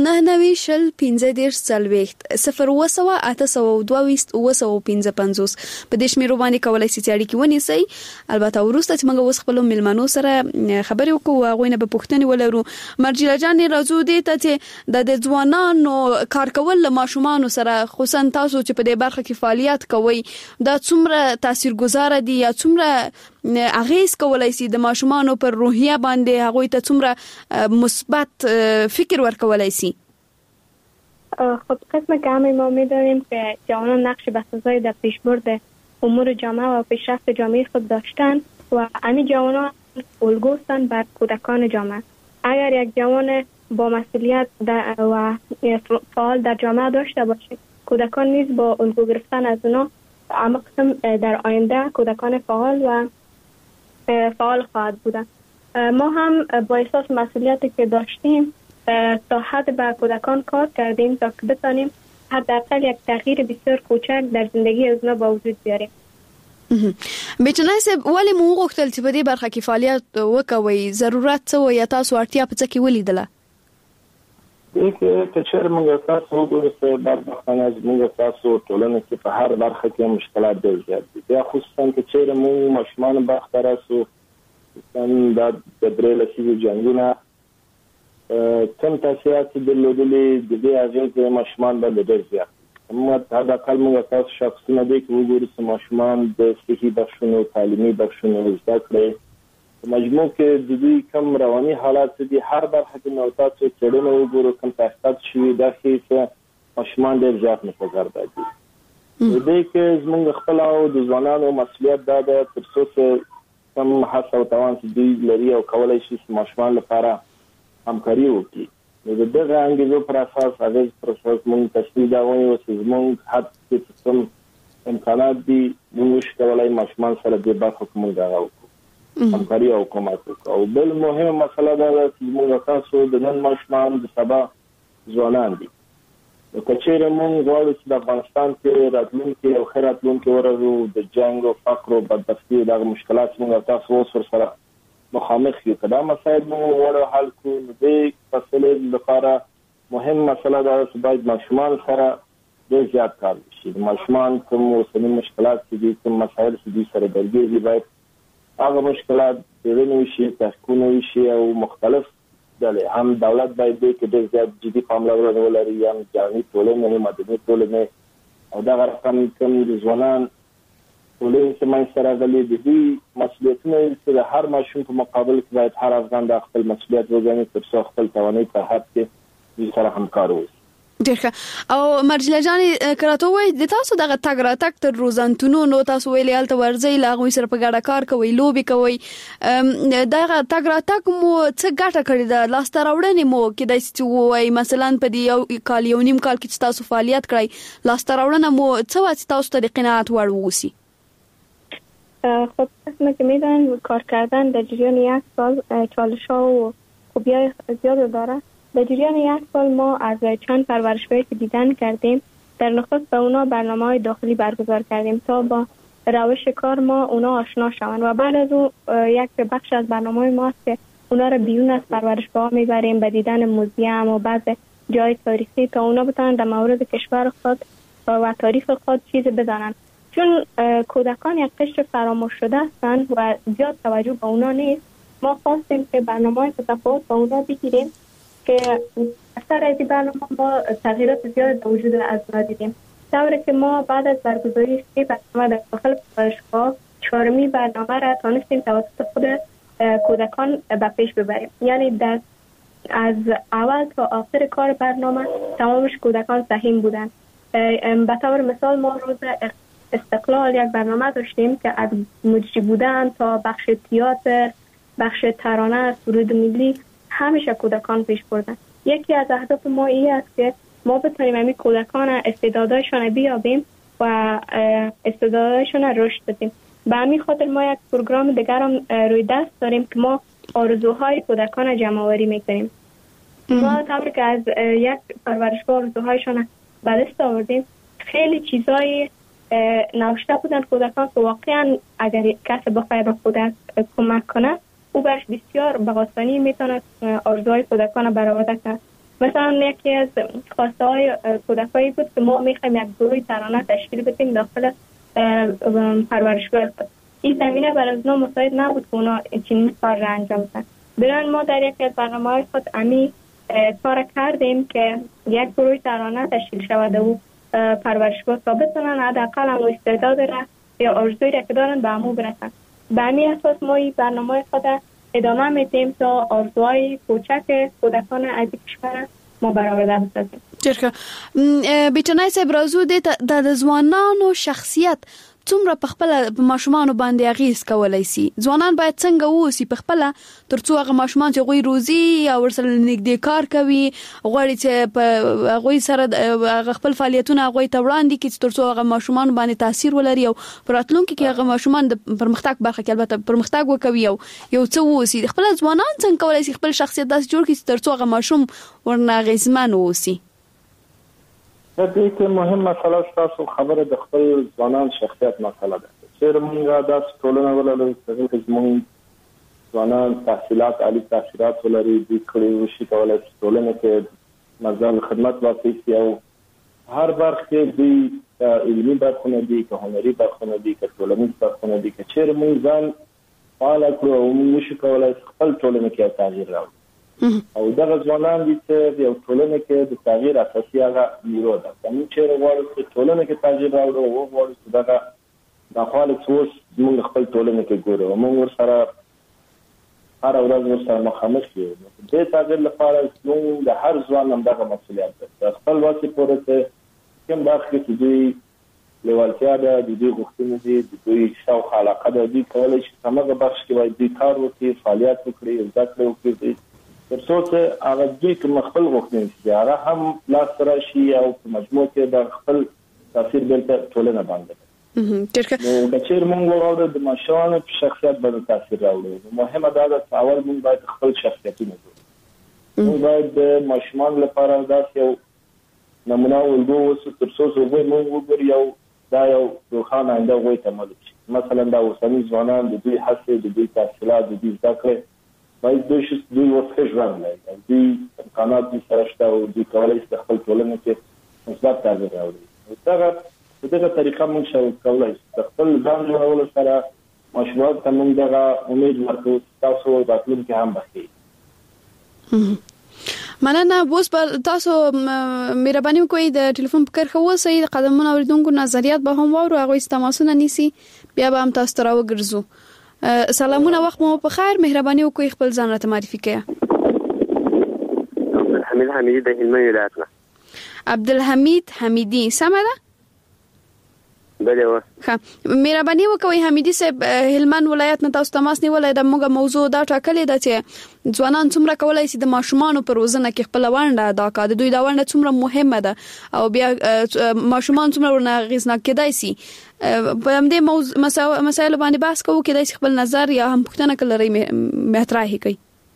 په دې شمیرو باندې کولای شئ چې اړیکې ونیسئ. البته ورسته چې موږ اوس خپل ملمنو سره خبرې وکړو هغه نه به پوښتنې ولرو. مرجله جان راځو دې ته چې د ځوانانو کار کول له ماشومان سره خصوصا تاسو چې په دې برخه کې فعالیت کوئ دا څومره تاثیرګذار دي یا څومره اغیز کولای شي د ماشومان پر روحیه باندې هغه ته څومره مثبت فکر ورکولای شي؟ خب قسم کمی ما می‌دانیم که جوانان نقش بسزایی در پیشبرد امور جامعه و پیشرفت جامعه خود داشتند و همین جوانان الگوستند بر کودکان جامعه. اگر یک جوان با مسئولیت و فعال در جامعه داشته باشه کودکان نیز با الگو گرفتن از اونا اما قسم در آینده کودکان فعال و فعال خواهد بودن. ما هم با احساس مسئولیتی که داشتیم تا حد به کودکان کار کردیم تا که بتانیم حداقل یک تغییر بسیار کوچک در زندگی اونا با وجود بیاریم. بیتنای صاحب ولی مو غوښتل چې په دې برخه کې فعالیت وکوي ضرورت څه و یا تاسو اړتیا په څه کې ولیدله؟ که چېرې موږ تاسو وګورئ چې موږ تاسو ټولنه کې په هر برخه کې مشکلات ډېر زیات دي. بیا خصوصا که چېرې موږ ماشومان برخه راسو دا د درې لسیزو جنګونه کم تاثیرات درلودلي د دې اغېز ماشومان باندې ډېر زیات. موږ حداقل موږ تاسو شخصونه دې کې وګورئ چې ماشومان د صحي بخښونو تعلیمي بخښونو زده کړې مجموع کې د دوی کم رواني حالات دي هر برخه کې نو تاسو چړنه وګورئ کم تحقیقات شوي دا چې ماشومان ډېر زیات متضرر دي. دې کې زموږ خپل او د ځوانانو مسؤلیت دا ده تر څو کم هڅه او توان چې دوی لري او کولای شي چې ماشومان لپاره همکاري وکړي. نو د دغه انګیزو پر اساس هغه پروسس موږ تشکیل دا وایو چې موږ حد کې څه امکانات دي موږ کولای ماشومان سره د برخه کوم غاړه همکاري او کومک او بل مهمه مسله دا ده چې موږ تاسو د نن ماشومان د سبا ځوانان دي. نو کچېره موږ غواړو چې د افغانستان کې راتلونکي او خیراتلونکي ورځو د جنگ او فقر او بدبختي د مشکلات موږ تاسو سره مخامخ یو کدا مسایل موږ غواړو حل کړو. د فصلې لپاره مهم مسله دا چې باید ماشومان سره ډېر زیات کار وشي. ماشومان کوم اوسنی مشکلات دي کوم مسایل دي سره درګیږي باید هغه مشکلات څېړنې وشي تحقیقونه وشي او مختلف دله هم دولت باید دې کې ډېر زیات جدي پاملرنه ولري هم جامعي ټولنه مدني ټولنه او دا رقم کوم د ځوانان ټولنې چې من سره غلي دي مسؤلیتونه چې هر ماشوم په مقابل کې باید هر افغان د خپل مسؤلیت وګڼي تر څو خپل توانایي په حد کې سره همکار وي. ډیره او مرجله جان کراته وای د تاسو دغه تګ را تک تر روزانتونو نو تاسو ویلې الته ورځي لاغوي سره په ګډه کار کوي لوبي کوي دغه تګ را تک مو څه ګټه کړی ده لاسته راوړنې مو کې د سوي مثلا په دی یو کال یو نیم کال کې تاسو فعالیت کړی لاسته راوړنه مو څه واسي تاسو ته قناعت ور ووسی؟ خب قسمه که میدونن کار کردن در جریان یک سال چالش ها و خوبی زیاد داره. در جریان یک سال ما از چند پرورشگاهی که دیدن کردیم در نخست با اونا برنامه های داخلی برگزار کردیم تا با روش کار ما اونا آشنا شوند و بعد از اون یک بخش از برنامه ماست که اونا را بیرون از پرورشگاه میبریم به دیدن موزیم و بعض جای تاریخی تا اونا بتونن در مورد کشور خود و تاریخ خود چیز بدانند. چون کودکان یک قشر فراموش شده هستند و زیاد توجه به اونا نیست، ما خواستیم که برنامه‌های متفاوت با اونا بگیریم که اکثر از این برنامه ما تغییرات زیاد در وجود از اونا دیدیم. طوری که ما بعد از برگزاری برنامه در داخل پرورشگاه 4 برنامه را تانستیم توسط خود کودکان به پیش ببریم. یعنی از اول تا آخر کار برنامه تمامش کودکان سهیم بودند. به طور مثال ما روز استقلال یک برنامه داشتیم که از مجری بودن تا بخش تئاتر، بخش ترانه، سرود ملی همیشه کودکان پیش بردن. یکی از اهداف ما این است که ما بتونیم همین کودکان استعدادشان بیابیم و استعدادشان رشد بدیم. به همین خاطر ما یک پروگرام دیگر هم روی دست داریم که ما آرزوهای کودکان جمع آوری میکنیم. ما طوری که از یک پرورشگاه آرزوهایشان به دست آوردیم، خیلی چیزای نوشته بودن کودکان که واقعا اگر کسی بخواه به کودک کمک کنه او برش بسیار به آسانی میتونه آرزوهای کودکان برآورده کنه. مثلا یکی از خواسته های کودکایی بود که ما میخوایم یک گروه ترانه تشکیل بدیم داخل پرورشگاه خود. این زمینه برای اونا مساعد نبود که اونا چنین کار را انجام بدن. برای ما در یکی از برنامه‌های خود امی کار کردیم که یک گروه ترانه تشکیل شود و پرورشگاه ثابت کنن حداقل هم استعداد را یا آرزویی را که دارن به همو برسن. به همین اساس ما این برنامه خود ادامه میدیم تا آرزوهای کوچک کودکان از کشور ما برآورده بسازیم. چرکه بیتنای صاحب راځو د ځوانانو شخصیت څومره په خپل ماشومان باندې اغیز کولای شي؟ ځوانان باید څنګه ووسی په خپل ترڅو هغه ماشومان چې غوي روزي یا ورسره نږدې کار کوي غوړي چې په غوي سره خپل فعالیتونه غوي ته وړاندې کړي ترڅو هغه ماشومان باندې تاثیر ولري او پراتلونکو کې هغه ماشومان د پرمختګ برخه کې البته پرمختګ وکوي او یو څه ووسی خپل ځوانان څنګه کولای شي خپل شخصیت داس جوړ کړي ترڅو هغه ماشوم ورنه غیزمن ووسی؟ د دې کې مهم مسله تاسو خبره د خپل ځوانان شخصیت مسله ده. چې موږ دا ټولنه ولرو چې موږ ځوانان تحصیلات عالی تحصیلات ولري د کړي وشي کولای شي ټولنه کې مزال خدمت واقعي او هر برخه کې د علمي برخونه دي که هنري برخونه دي که ټولنیز برخونه دي چې موږ ځان فعال کړو او موږ شو کولای خپل ټولنه کې تغییر راوړو. او دغه ځوانان دي چې یو ټولنه کې د تغییر اساسي هغه نیرو ده. کوم چې غواړي چې ټولنه کې تغییر راوړو او غواړي چې دغه د خپل څوس موږ خپل ټولنه کې ګورو موږ سره هر ورځ سره مخامخ یو. د تغییر لپاره موږ د هر ځوان هم دغه مسؤلیت ده. خپل وخت پورې چې کوم برخه کې دوی لیوالتیا ده د دوی غوښتنې دي د دوی شوق علاقه ده دوی کولای شي هغه بخش کې وایي دوی کار وکړي فعالیت وکړي زده کړې وکړي ترڅو چې هغه دوی کوم خپل غوښتنې دي هغه هم لاس راشي او په مجموع کې د خپل تاثیر بل ټولنه باندې. نو چې موږ وګورو د ماشومان په شخصیت باندې تاثیر راوړي مهمه ده چې اول موږ باید خپل شخصیتونه جوړ موږ باید د ماشومان لپاره داسې یو نمونه ولګو ترڅو چې موږ وګورو یو دا یو روښانه آینده وي ته مالک شي. مثلا دا اوسنی ځوانان د دوی هڅې د دوی تحصیلات د دوی زده کړې باید دوی ورته ژوند لري دوی امکانات دي سره شته او دوی کولای شي خپل ټولنه کې مثبت تغییر راوړي. دغه طریقه موږ شو کولای شو خپل ځان جوړول سره ماشومان ته موږ دغه امید ورکوو تاسو راتلونکي هم بخیر. مننه. بوس په تاسو مهرباني وکړئ د ټلیفون په کرخه وسئ، د قدمونو اوریدونکو نظریات به هم واورو، هغه تماسونه نیسي، بیا به هم تاسو ته راوګرځو. سلامونه، وخت مو په خیر. مهرباني وکړئ خپل ځان راته معرفي کړئ. عبدالحمید حمیدی د هلمند ولایت نه. عبدالحمید حمیدی، سمه ده؟ بله و. ښه، مهرباني وکړئ حمیدی صاحب، هلمند ولایت نه تاسو تماس نیولای د موږ موضوع دا ټاکلې ده چې ځوانان څومره کولای شي د ماشومانو پر روزنه کې خپل ونډه ادا کړي، د دوی دا ونډه څومره مهمه ده او بیا ماشومان څومره ورنه اغېزناک کېدای شي. په همدې مسایلو باندې بحث کوو، کېدای شي خپل نظر یا هم پوښتنه کولای مطرح کړي.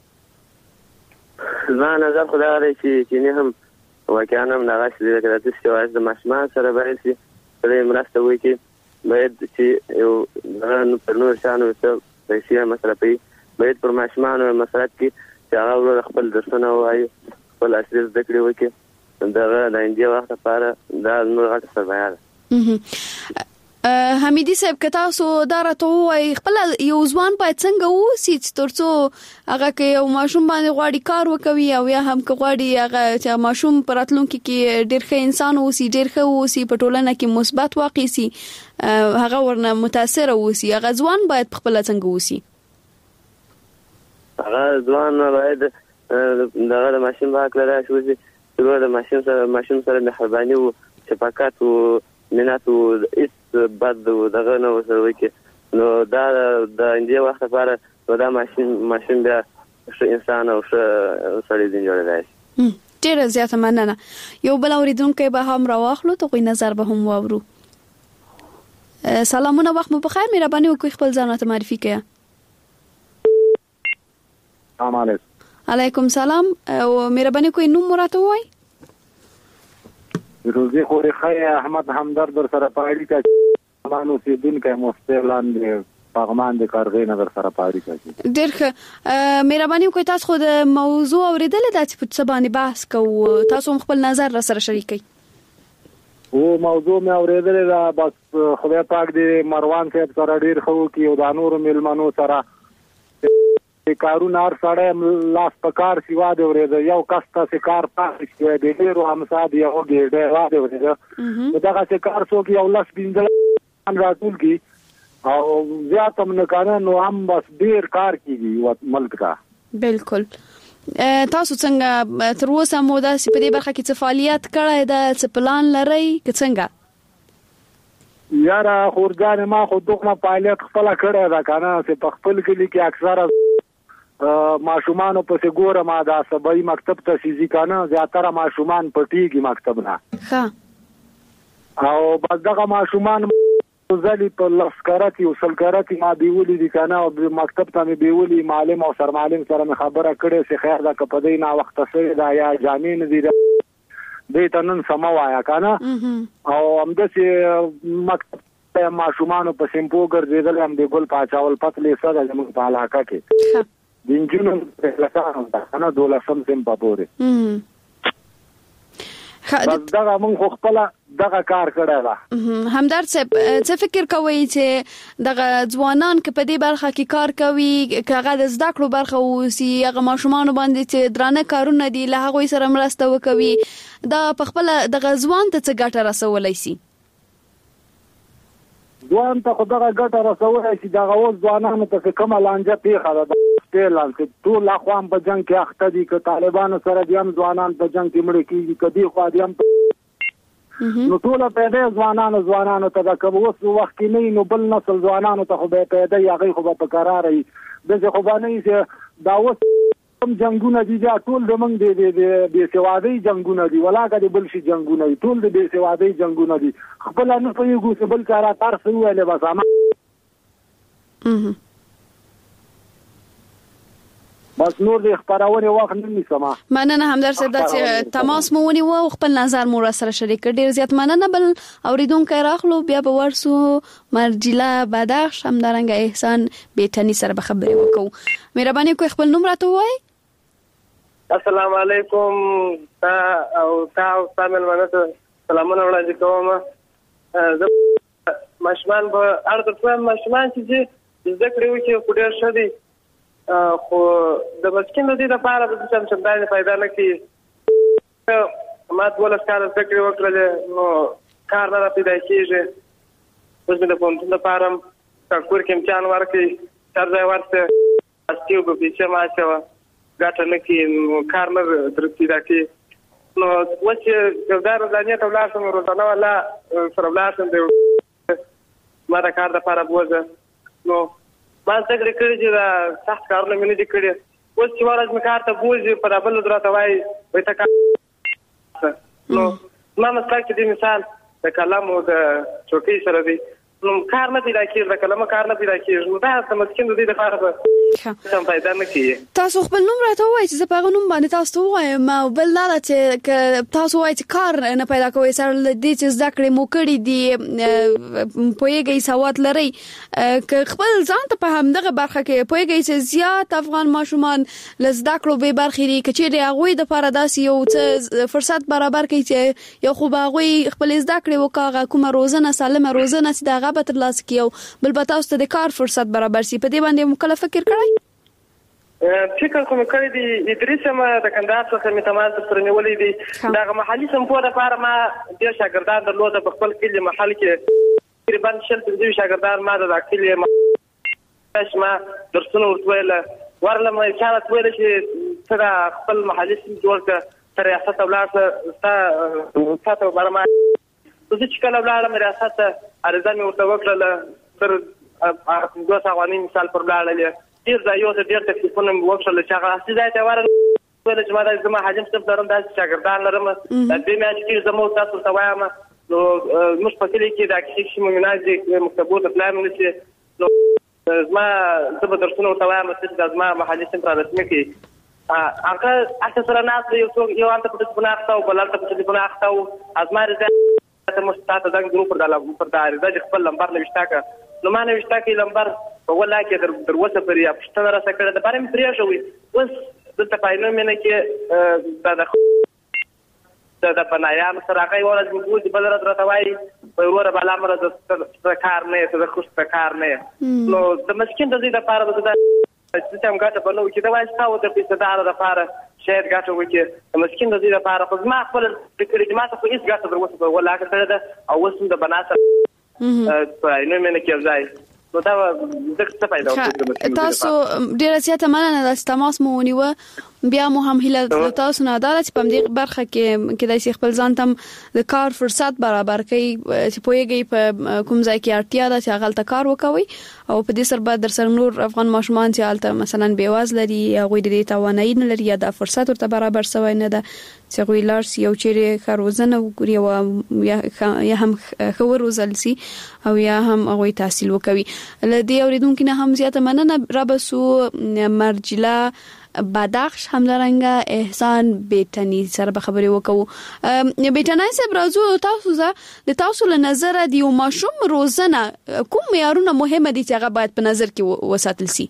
زما نظر خو دا دی چې نه هم واقعا هم دغه شی دی چې د ماشومان سره باید شي سره مرسته وکړي، باید چې یو پر نور شانو څه پیسې مصرفي، باید پر ماشومانو مصرف کې چې هغه خپل درسونه وایي، خپل اصلي زده کړې وکړي. دغه د انډیا وخت لپاره دا نور غټه سرمایه ده. حمیدی صاحب که تاسو دا راته وایي خپل یو ځوان باید څنګه اوسي ترڅو هغه کې یو ماشوم باندې غواړي کار وکوي او یا هم که غواړي هغه چې ماشوم په راتلونکي کې ډېر ښه انسان اوسي، ډېر ښه اوسي، په ټولنه کې مثبت واقع سي، هغه ورنه متاثر اوسي، هغه ځوان باید خپل څنګه اوسي؟ هغه ځوان باید دغه د ماشوم باک لري چې د ماشوم سره مهرباني او شفقت او مننت او هیڅ بد دغه نه وسره وکړي، نو دا د انډیا وخت لپاره دا ماشوم بیا ښه انسان او ښه سړی دی جوړېدای شي. ډېره زیاته مننه. یو بل اوریدونکی به هم راواخلو، ته غوی نظر به هم واورو. سلامونه، وخت مو په خیر. مهرباني وکړئ خپل ځان راته معرفي کړئ. السلام علیکم. علیکم سلام. او مهرباني وکړئ نوم مو راته ووایئ. روزي خوري خیر احمد همدرد در سره پاړی کا مانو سیدونکو مستقلان دی پغمان د کارغې نظر سره پاړی کا. ډېر ښه، مهرباني وکړئ تاسو خو د موضوع اوریدل د چې په څه باندې بحث کوو، تاسو خپل نظر را سره شریک کړئ. او موضوع مې اوریدل دا بس خدای پاک دې مروان صاحب سره ډېر خو کې او د نور ملمنو سره کارونه هر سړی لاس په کار سیوا دی ورېده، یو کس ته کار پاتې شوی دی، ډېرو همسا دی یو ډېر واده ورېده، دغه کار څوک یو لاس پنځه راټول کړي او زیات هم نه کار نو هم بس ډېر کار کیږي ملک کا. بالکل. تاسو څنګه تر اوسه مو د په دې برخه کې څه فعالیت کړی ده، څه پلان لرئ که څنګه؟ یاره خورګان ما خو دغه فعالیت خپل کړی ده کنه، چې په خپل کلی کې اکثره ماشومان په ګوره ما دا سبای مکتب ته سيزي کنه، زیاتره ماشومان پټيږي مکتب نه. ها او بس دغه ماشومان ځلې په لسکراتي او سلکراتي ما دیولې دي کنه، او مکتب ته مې دیولې معلم او سرمعلم سره مې خبره کړې چې خیر دا کپدې نه وخت سره دا یا جامین دي دې تنن سم وایا کنه، او همدا چې مکتب ماشومان په سیمپو ګرځیدل هم د ګل پاچاول پتلې سره زموږ په علاقه کې دینجونو په لاسانو دا کنه 12 سم پاتوري. بس دغه مونږ خپل دغه کار کړی دا. همدرد صاحب څه فکر کوي چې دغه ځوانان کې په دې برخه کې کار کوي، هغه د زده کړو برخه اوسي، هغه ماشومان باندې چې درانه کارونه دي له هغه سره مرسته وکوي، دا په خپل دغه ځوان ته څه ګټه رسولای شي؟ ځوان ته خو دغه ګټه رسولای شي، دغه اوس ځوانانو ته کومه لانجه پیښه ده پیلان چې ټول اخوان په جنگ کې اخته دي، که طالبانو سره دي هم ځوانان په جنگ کې مړ کیږي، کدي خو دي هم نو ټول پیدا ځوانانو ته دا کوم اوس وخت کې نه نو بل نسل ځوانانو ته خو به پیدا یغي خو په قرار ای دغه خو باندې چې دا اوس کوم جنگونه دي دا ټول د موږ د سوادي جنگونه دي، ولاګه د بل شي جنگونه دي، ټول د سوادي جنگونه دي، خپل نه پیږو چې بل کار تر څو ویلې بس بس نور د خبرونه وخت نه نیسم. مننه همدرد صاحب چې تماس مو ونیو او خپل نظر مو را سره شریک کړ، ډیر زیات مننه. بل اوریدونکو راخلو بیا به ورسو مرجله بدخش همدارنګ احسان بیتنی سره به خبرې وکړو. مهرباني کوئ خپل نوم راته وایئ. السلام علیکم او تاسو ملمنه سلامونه وړاندې کوم. ماشومان به ارته ماشومان چې زده کړې وکړي خو ډېر ښه دي، خو د مسکین د دې لپاره د څه څه پیدا نه کی ما ټول کار فکر وکړل نو کار نه پیدا کیږي اوس مې د پونتون لپاره کور کې امتحان ورکړي تر ځای ورته استیو په پیچه ما چې ګټه نه کی کار نه درته دا کی نو وڅ ګردار ځانیا ته ولاسم ورته ولا سره ولاسم دی ما دا کار د لپاره بوزه نو ما څنګه کړی چې دا سخت کارونه مې نه دي کړی اوس چې ورځ مې کار ته بوزي په بل درته وای ته نو ما مسلک دې مثال د کلام او د چوکۍ سره دی نو کار نه پیدا کیږي د کلام کار نه پیدا کیږي نو دا د مسکین د دې لپاره څه پیدا نه کیږي تاسو خپل نوم راته وایئ چې په نوم باندې تاسو وایم او بل نه چې تاسو وایئ چې کار نه پیدا کوي سره دې چې زده کړې مو کړې دي پوهیږئ سواد لري خپل ځان ته په همدغه برخه کې پوهیږئ چې زیات افغان ماشومان لزده کړو به برخې لري کچې هغه د لپاره داسې یو فرصت برابر کړي چې یو خو هغه خپل زده کړې وکړه کومه روزنه سالمه روزنه چې دغه به تر لاسه کیو بل به تاسو ته د کار فرصت برابر شي په دې باندې مکلف فکر کړئ فکر کوم کړی دی ادریس ما د کندهار څخه می تماس سره نیولې دي دا محلي سمپو د لپاره ما د شاګردان درلود په خپل کلی محل کې تقریبا 30 شاګردان ما د کلی ما درسونه ورتویل ورلم چارت ویل چې تر خپل محلي سم جوړ کړ تر ریاست ولاړه تاسو برما چې کله ولاړم ریاست ارزه مې ورته وکړل تر 2 ثواني مثال پر ولاړل ډیر ځایو ته ډیر تکلیفونه وکړل چې هغه اصلي ځای ته ورغلم چې ما د زما حجم څخه درم د شاګردان لرم د دې میاشت کې زموږ تاسو ته وایم نو موږ په کلی کې د اکشي مونږ مکتبو ته پلان ونیسي نو زما څه درسونه ورته وایم چې زما محلي سم را رسمي کې هغه اساسا ناس یو انت په څه بناخته او بلالته په څه بناخته او ازمار ته مستعد د ګروپ پر د خپل لمبر نوښتا کا نو ما نوښتا کې لمبر په ولا کې در وسه پر یا پښتنه را سکړه د بارم پریا شوې اوس د تپاینو مینه کې د بنایان سره هغه ورځ موږ بل راته وای په ور بالا مر د کار نه ته د خوش کار نه نو د مسکین د دې لپاره د چې هم ګټه بنو چې دا وایي تاسو د پیسدار لپاره شاید ګټه وکړي د مسکین د دې لپاره خو ما خپل فکر چې ما ته هیڅ ګټه دروسه ولا کړه ده او وسم د بناسه په اینو مینه کې ځای نو دا څه پیدا وکړي تاسو ډیره زیاته مننه د تماس مو ونیو بیا مو هم هیله تاسو نه عدالت په دې برخه کې د خپل ځان تم د کار فرصت برابر کړي چې پوهیږي په کوم ځای کې اړتیا ده چې هغه ته کار وکوي او په دې سره به در سره نور افغان ماشومان چې حالت مثلا بیواز لري هغه د دې توانایي نه لري یا د فرصت ورته برابر شوی نه ده چې غوی لارس یو چیرې کاروزنه وکړي او یا هم خبروزل سي او یا هم هغه تحصیل وکوي لدی اوریدونکو نه هم زیاته مننه ربسو مرجله بادخش همدارنګه احسان بیتنی سره به خبرې وکړو بیتنی صاحب راځو د تاسو له نظر دی او ماشوم روزنه کوم معیارونه مهمه دي چې هغه باید په نظر کې وساتل شي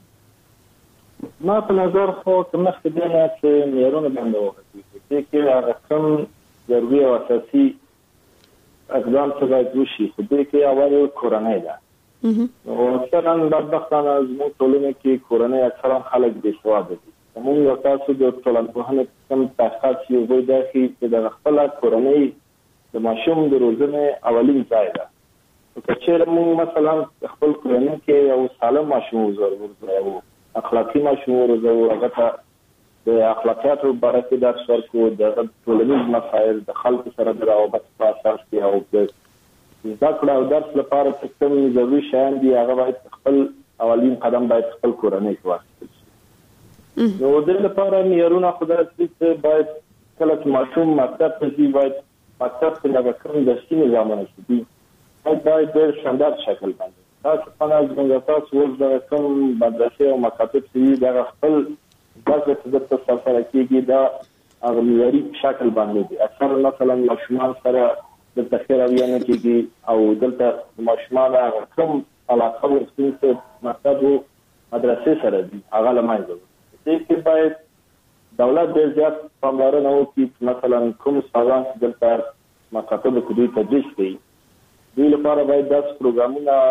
ما په نظر خو مخکې د نه چې معیارونه باندې وکړي چې هغه کوم ضروري او اساسي اقدام څه باید وشي خو دې کې اول کورنۍ ده او څنګه د بدبختانه زموږ ټولنه کې کورنۍ اکثرا خلک بې سواده دي موږ تاسو د ټولنپوهنې کوم تحقیقات یو وای دا چې د خپل کورنۍ د ماشوم د روزنې اولین ځای ده چې موږ مثلا خپل کورنۍ کې یو سالم ماشوم ورزو اخلاقی ماشوم ورزو هغه ته د اخلاقیاتو برکت درس ورکو د ټولنیز مسایل د خلکو سره د روابط په اساس کې او د ذکر او درس لپاره کوم ضروري شیان دي هغه باید خپل اولین قدم باید خپل کورنۍ کې واخلي نو د لپاره معیارونه خدای دې باید کله چې ماشوم مکتب ته ځي باید مکتب کې هغه کوم درسي نظامونه دي باید د شاندار شکل باندې تاسو په نظر باندې تاسو ورته کوم مدرسې او مکاتب چې د خپل بازه د سره کېږي دا هغه معیاري شکل باندې دي اکثر مثلا ماشومان سره د تخیر اویانه کېږي او دلته ماشومان هغه کوم علاقه ورسې مکتب او مدرسې سره دي هغه لمایي دې کې باید دولت ډېر زیات پاملرنه وکړي مثلا کوم استادان دلته مکاتب کې دوی تدریس کوي دوی لپاره باید داس پروګرامونه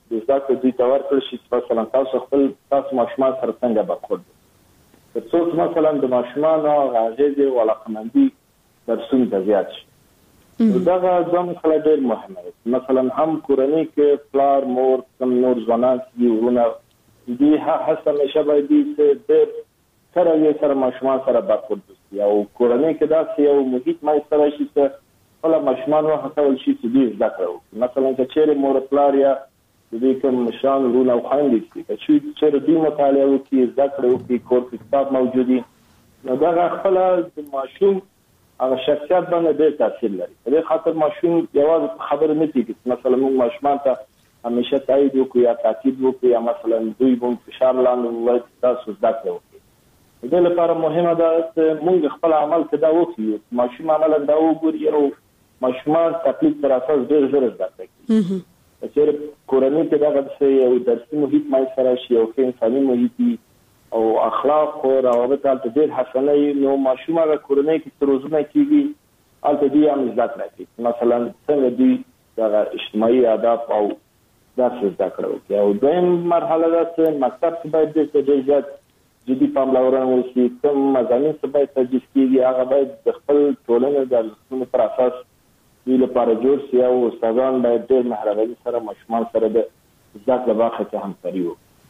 د ځکه دوی ته ورکړل شي چې مثلا تاسو خپل ماشومان سره څنګه برخورد وکړئ. څوک مثلا د ماشومانو غاغېږي او علاقمندي درسونه ته زیات شي. دغه دوه مسله ډېر مهمه ده. مثلا هم کورنۍ کې پلار مور کم نور ځوانان دي ورونه دي هڅه نشه باید چې سره یې سره ماشومان سره برخورد وکړي او کورنۍ کې داسې یو محیط میسر شي چې خپل ماشومان وهڅول شي چې دوی زده کړي. مثلا که چیرې مور پلار یا د دې کوم مشران ورونه او خویندې دي چې چیرې دوی مطالعه وکړي زده کړي وکړي کور کې کتاب موجود دي نو دغه خپل د ماشوم هغه شخصیت باندې ډېر تاثیر لري. په دې خاطر ماشوم یوازې خبره نه کوي چې مثلا موږ ماشومان ته همیشه تایید وکړو یا تاکید وکړو یا مثلا دوی باندې فشار لاندې وایي تاسو زده کړئ. د دې لپاره مهمه ده چې موږ خپل عمل کې دا وکړو. ماشوم عمل دا وګوري او ماشومان تقلید پر اساس ډېر زر زده کوي. چې کورنۍ کې دا یو درسي محیط میسر شي او کې انساني محیط او اخلاق او روابط ته ډېر حسنه نو ماشوم هغه کورنۍ کې تروزونه کیږي البته دی هم زده کوي. مثلا څنګه دی دا اجتماعي آداب او درس زده کوي. او دویم مرحله ده چې مکتب کې باید ډېر زیات جدي پاملرنه وشي. کوم مضامین چې باید تدریس کیږي هغه باید د خپل ټولنې د اصولو پر اساس وی لپاره جوړ شي او استادان باید ډېر مهرباني سره ماشومان سره د زده کړې برخه کې همکاري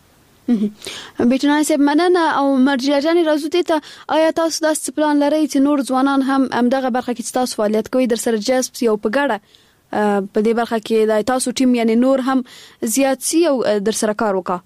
وکړي. بیتنا صاحب مننه او مرجع جان راځو ته آیا تاسو داسې پلان لرئ چې نور ځوانان هم همدغه برخه کې تاسو فعالیت کوي در سره جذب یو په ګډه په دې برخه کې د تاسو ټیم یعنی نور هم زیات سی او در سره کار وکړي؟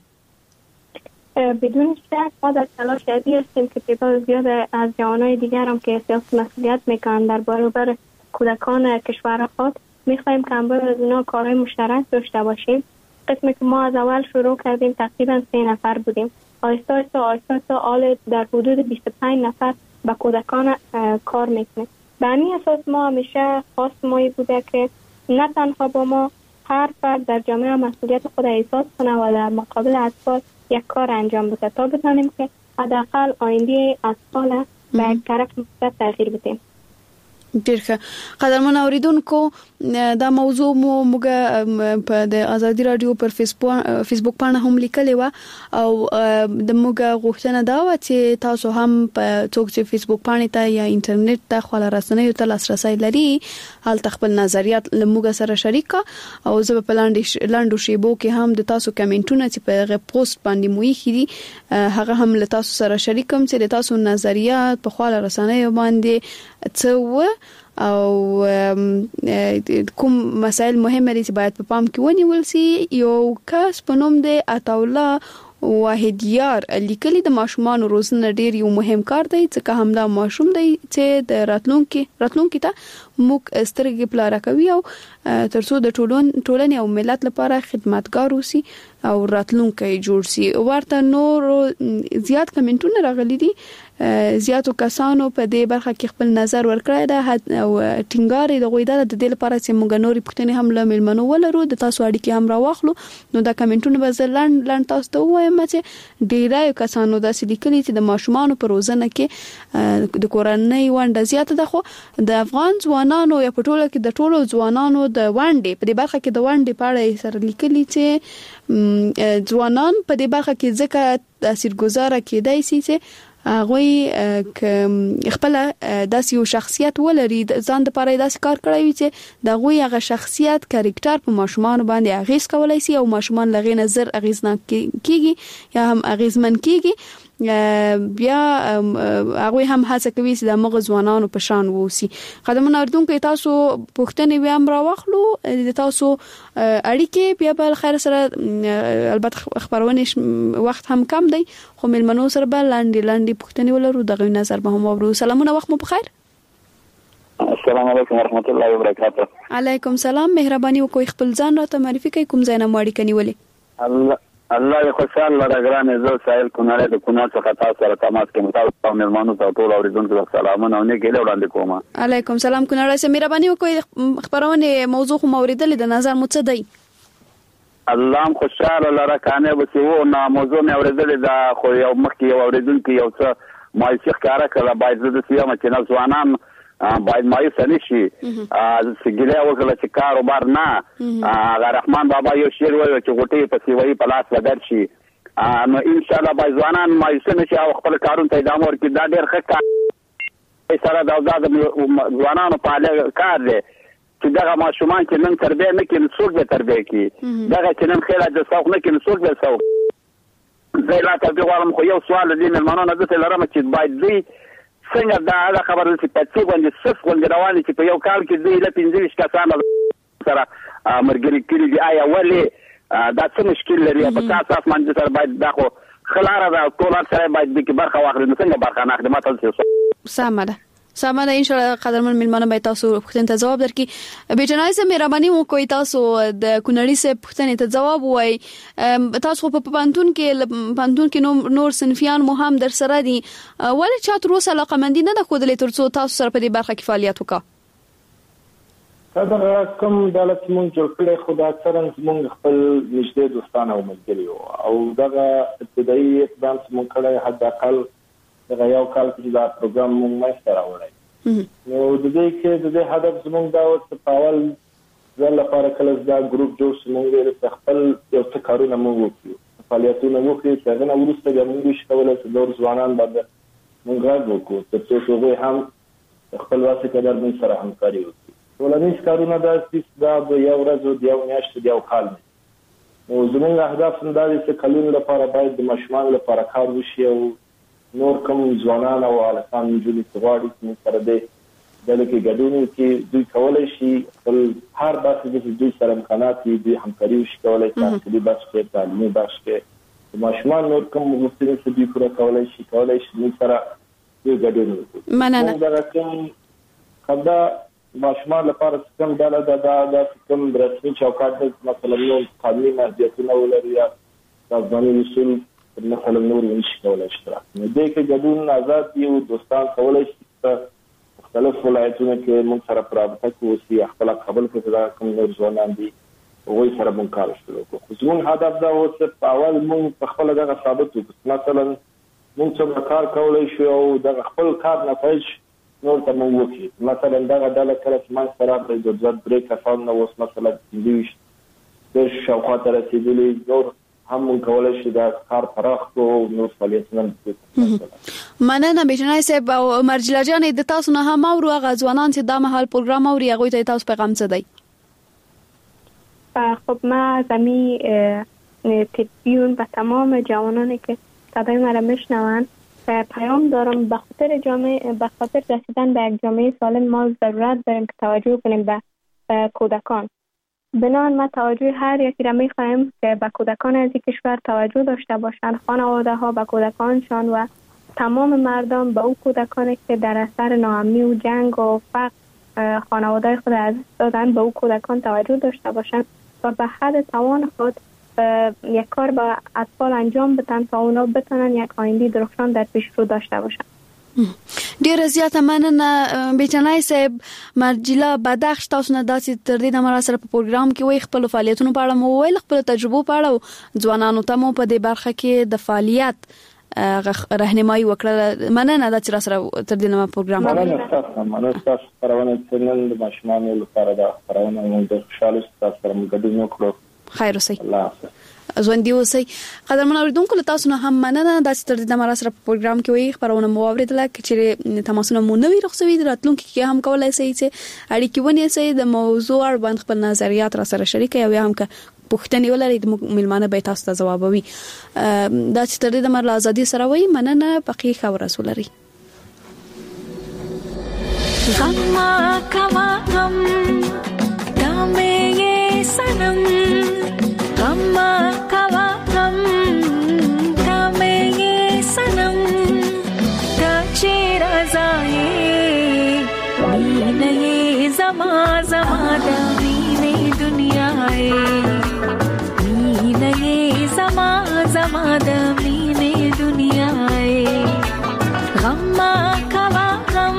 بدون شک ما در تلاش جدی هستیم که تعداد زیاد از جوانای دیگر هم که احساس مسئولیت میکنند در برابر کودکان کشور خود میخواهیم که همراه از اونا کارهای مشترک داشته باشیم. قسمی که ما از اول شروع کردیم تقریبا 3 نفر بودیم. آهسته آهسته حال در حدود 25 نفر با کودکان کار میکنیم. به همین اساس ما همیشه خواست مایی بوده که نه تنها با ما هر فرد در جامعه مسئولیت خود احساس کنه و در مقابل اطفال یک کار انجام بده تا بتونیم که حداقل آینده اطفال به یک طرف مثبت تغییر بدیم. ډیر ښه. قدرمن اوریدونکو دا موضوع موږ په د ازادي رادیو پر فیسبوک باندې هم لیکلې و او د موږ غوښتنه دا و چې تاسو هم په څوک چې فیسبوک باندې ته یا انټرنیټ ته خپل رسنیو ته لاسرسي لري حال خپل نظریات لموږ سره شریک او زه په لاندو شیبو کې هم د تاسو کمنټونه چې په پوسټ باندې موي خېدي هغه هم له تاسو سره شریکم چې د تاسو نظریات په خپل رسنیو باندې څه او کوم مسائل مهمه دي چې باید په پام کې ونیول شي. یو کس په نوم دی عطاالله واحدیار لیکلي د ماشومان روزنه ډیر یو مهم کار دی چې همدا ماشوم دی چې د راتلونکي ته موږ سترګې پلاره کوي او ترڅو د ټولنې او ملت لپاره خدمتګار اوسي او راتلونکي جوړ شي. ورته نور زیات کمنټونه راغلي دي. زیاتو کسانو په دې برخه کې خپل نظر ورکړی دی او ټینګار د غوډه د دې لپاره چې موږ نورې پښتنې هم له ملمنو ولرو د تاسو اړیکې هم راوخلو. نو دا کمنټونه به لاند تاسو ته وایم چې ډیرای کسانو داسې لیکلي چې د ماشومان په روزنه کې د کورنۍ ونډه زیاته ده خو د افغان ځوانانو یا په ټوله کې د ټولو ځوانانو د ونډې په دې برخه کې د ونډې په اړه سره لیکلي چې ځوانان په دې برخه کې ځکه تاثیرګذار کېدای شي چې غوي خپل داسې یو شخصیت ولري ځان د لپاره داسې کار کړی وي چې د غوي هغه شخصیت کریکټر په ماشومان باندې اغیز کولای شي او ماشومان لغې نظر اغیزناک کیږي یا هم اغیزمن کیږي. بیا هغه هم هڅه کوي چې د مغز ځوانانو په شان ووسی. قدمونه اردونکو تاسو پوښتنې بیا هم راوخلو د تاسو اړیکې بیا په خیر سره البته خبرونه وخت هم کم دی خو ملمنو سره به لاندې پوښتنې ولرو دغه نظر به هم ورو. سلامونه وخت مو بخیر. السلام علیکم ورحمت الله وبرکاته. علیکم سلام. مهرباني وکړئ خپل ځان راته معرفي کړئ کوم ځای نه مو اړیکه نیولې؟ الله یې خوشحال لرګران زه سایل کونړ د کونړ څخه تاسو سره تماس کوم. تاسو مېلمانو ته ټول اوریدونکو سلامونه او نیکه وړاندې کوم. علیکم سلام. کونړ سره مهرباني وکړئ خبرونه موضوع خو موریدل د نظر مو څه دی؟ الله خوشحال لرکانه وسیو نه موضوع مې اوریدل دا خو یو مخکې یو اوریدونکو یو څه مایسخ کارا کړه باید د سیمه چې نه ځوانان باید مایوس نشي سګیله وکړه چې کاروبار نه هغه رحمان بابا یو شعر وایي چې غوټي په سیوي په لاس ودر شي نو ان شاء الله باید ځوانان مایوس نشي او خپل کارونه ته ادامه ورکړي دا ډېر ښه کار سره د ځوانانو په اړه کار دی چې دغه ماشومان چې نن تربیه نه کوي څوک به تربیه کوي دغه چې نن خیره د څوک نه کوي څوک به څوک زه لا تربیه غواړم خو یو سوال دی مېلمانو نه دته لرم چې باید دوی څنګه دا خبره چې پاتې باندې صف باندې رواني چې په یو کال کې دوی له 15 کسانو سره مرګري کړي دي آیا ولې دا څه مشکل لري په تاسو باندې سره باید دا خو خلاره دا ټول سره باید د برخه واخلي نو څنګه برخه نه خدمات تاسو سامه ان شاء الله قدرمن ملمانه به تاسو پوښتنه ته جواب درکړي به جنای سه مهرباني مو کوي تاسو د کونړی سه پوښتنه ته جواب وای تاسو په پانتون کې نور صنفیان مو هم در سره دي ولې چا تر اوسه علاقمندي نه ده خودلې ترڅو تاسو سره په دې برخه کې فعالیت وکړه دا کوم دولت مونږ جوړ کړی خو دا اکثرا مونږ خپل نږدې دوستان او ملګري او دا ابتدایي اقدام مونږ کړی حد اقل دا یو کال کې دا پروګرام مونږ مې سره وړای نو د دې کې د هدف زمونږ دا او پاول ځل لپاره کله دا ګروپ جوړ شومږ د خپل یو څه کارونه مونږ وکړو فعالیتونه وکړو چې هغه ورسته د مونږ شکوله چې د ځوانان باندې مونږ راغوکو ترڅو هغه هم خپل واسطه در مونږ سره همکاري وکړي ټولنیز کارونه دا د یو ورځ د یو میاشت د یو کال نو زمونږ اهداف دا دي چې کلون لپاره باید د مشمال لپاره کار وشي او نور کوم ځوانان او الکان جوړي غواړي چې سره د لکه ګډون کې دوی کولای شي خپل هر باسي چې دوی سره امکانات دي همکاري وکړي چې د بس په تعلیمي بخش کې ماشومان نور کوم مستری چې دوی پوره کولای شي سره دوی ګډون وکړي مننه دا کوم خدا ماشومان لپاره کوم دا کوم رسمي چوکاټ مثلا یو قانوني محدودیتونه ولري یا ځانګړي اصول مثلا نور ونشي کولای اشتراک نو دې کې ګډون آزاد دي او دوستان کولای شي مختلف ولایتونو کې مونږ سره پرابطه کوي خپل خپل په کوم نور ځوانان دي او سره مونږ کار شروع کوو زموږ هدف دا و چې اول مونږ خپل دغه ثابت وکړو مثلا مونږ څنګه کار کولای شو او دغه خپل کار نتایج نور ته مونږ وکړو مثلا دغه ډله کله چې ما سره د ځد بریک افان نو مثلا د شاوخوا ته رسیدلې نور هم کولای شي دا کار پراخ کو نو فعالیتونه مننه بجنای صاحب او مرجله جان د تاسو نه هم او غزوانان چې د مهال پروګرام او ریغوي ته تاسو پیغام څه دی خب ما زمین تدبیون و تمام جوانانی که صدای مرا میشنوند پیام دارم به خاطر رسیدن به یک جامعه سالم ما ضرورت داریم که توجه کنیم به کودکان بنان ما توجه هر یکی را می‌خواهیم که به کودکان از این کشور توجه داشته باشند خانواده ها به کودکانشان و تمام مردم به او کودکانی که در اثر ناامنی و جنگ و فقر خانواده خود از دادن به او کودکان توجه داشته باشند و به حد توان خود یک کار با اطفال انجام بدن تا اونا بتونن یک آینده درخشان در پیش رو داشته باشند ډیر زیاته مننه بیچنای صاحب مرجله بدخش تاسو نه داسې تر دې د مراسره په پروګرام کې وي خپل فعالیتونو په اړه مو ویل خپل تجربه په اړه ځوانانو ته مو په دې برخه کې د فعالیت راهنمایي وکړه مننه دا چې سره تر دې نه پروګرام مننه تاسو پرونه څنګه د ماشومان لپاره دا پرونه موږ د خوشاله تاسو سره موږ د نو کړو خیر اوسئ ژوندۍ اوسئ قدرمن اوریدونکو له تاسو نه هم مننه د ستر د مراسره په پروګرام کې وي خبرونه مو اوریدله چې تماسونه مو نوې رخصوي راتلونکي کې هم کولای شئ چې اړیکې ونیسئ د موضوع اړوند خپل نظریات را سره شریک یا هم که پوښتنې ولرئ د ملمانه به تاسو ته جوابوي دا چې تر دې د مرله ازادي سره وي مننه پخې خبره سولري غم کما غم دامه سنم غم کوا غم دامه سنم تاچی رضای مینه زما زما دامه دنیای مینه زما زما دامه دنیای غم کوا غم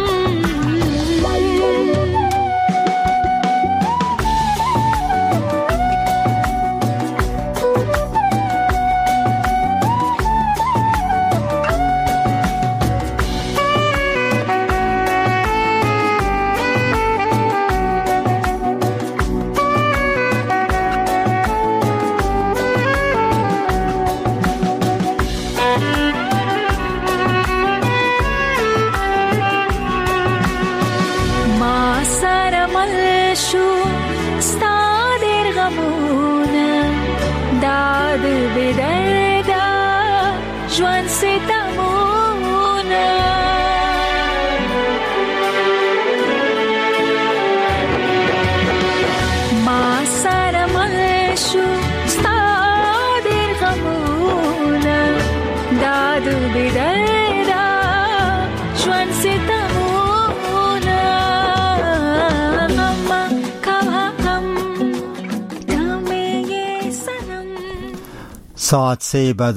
دردا ژوند ستمونه ما سره مل شو ستا ډېر غمونه دا د بې دردا ژوند ستمونه غم کوه غم ته مې یې صنم ساعت 3 بعد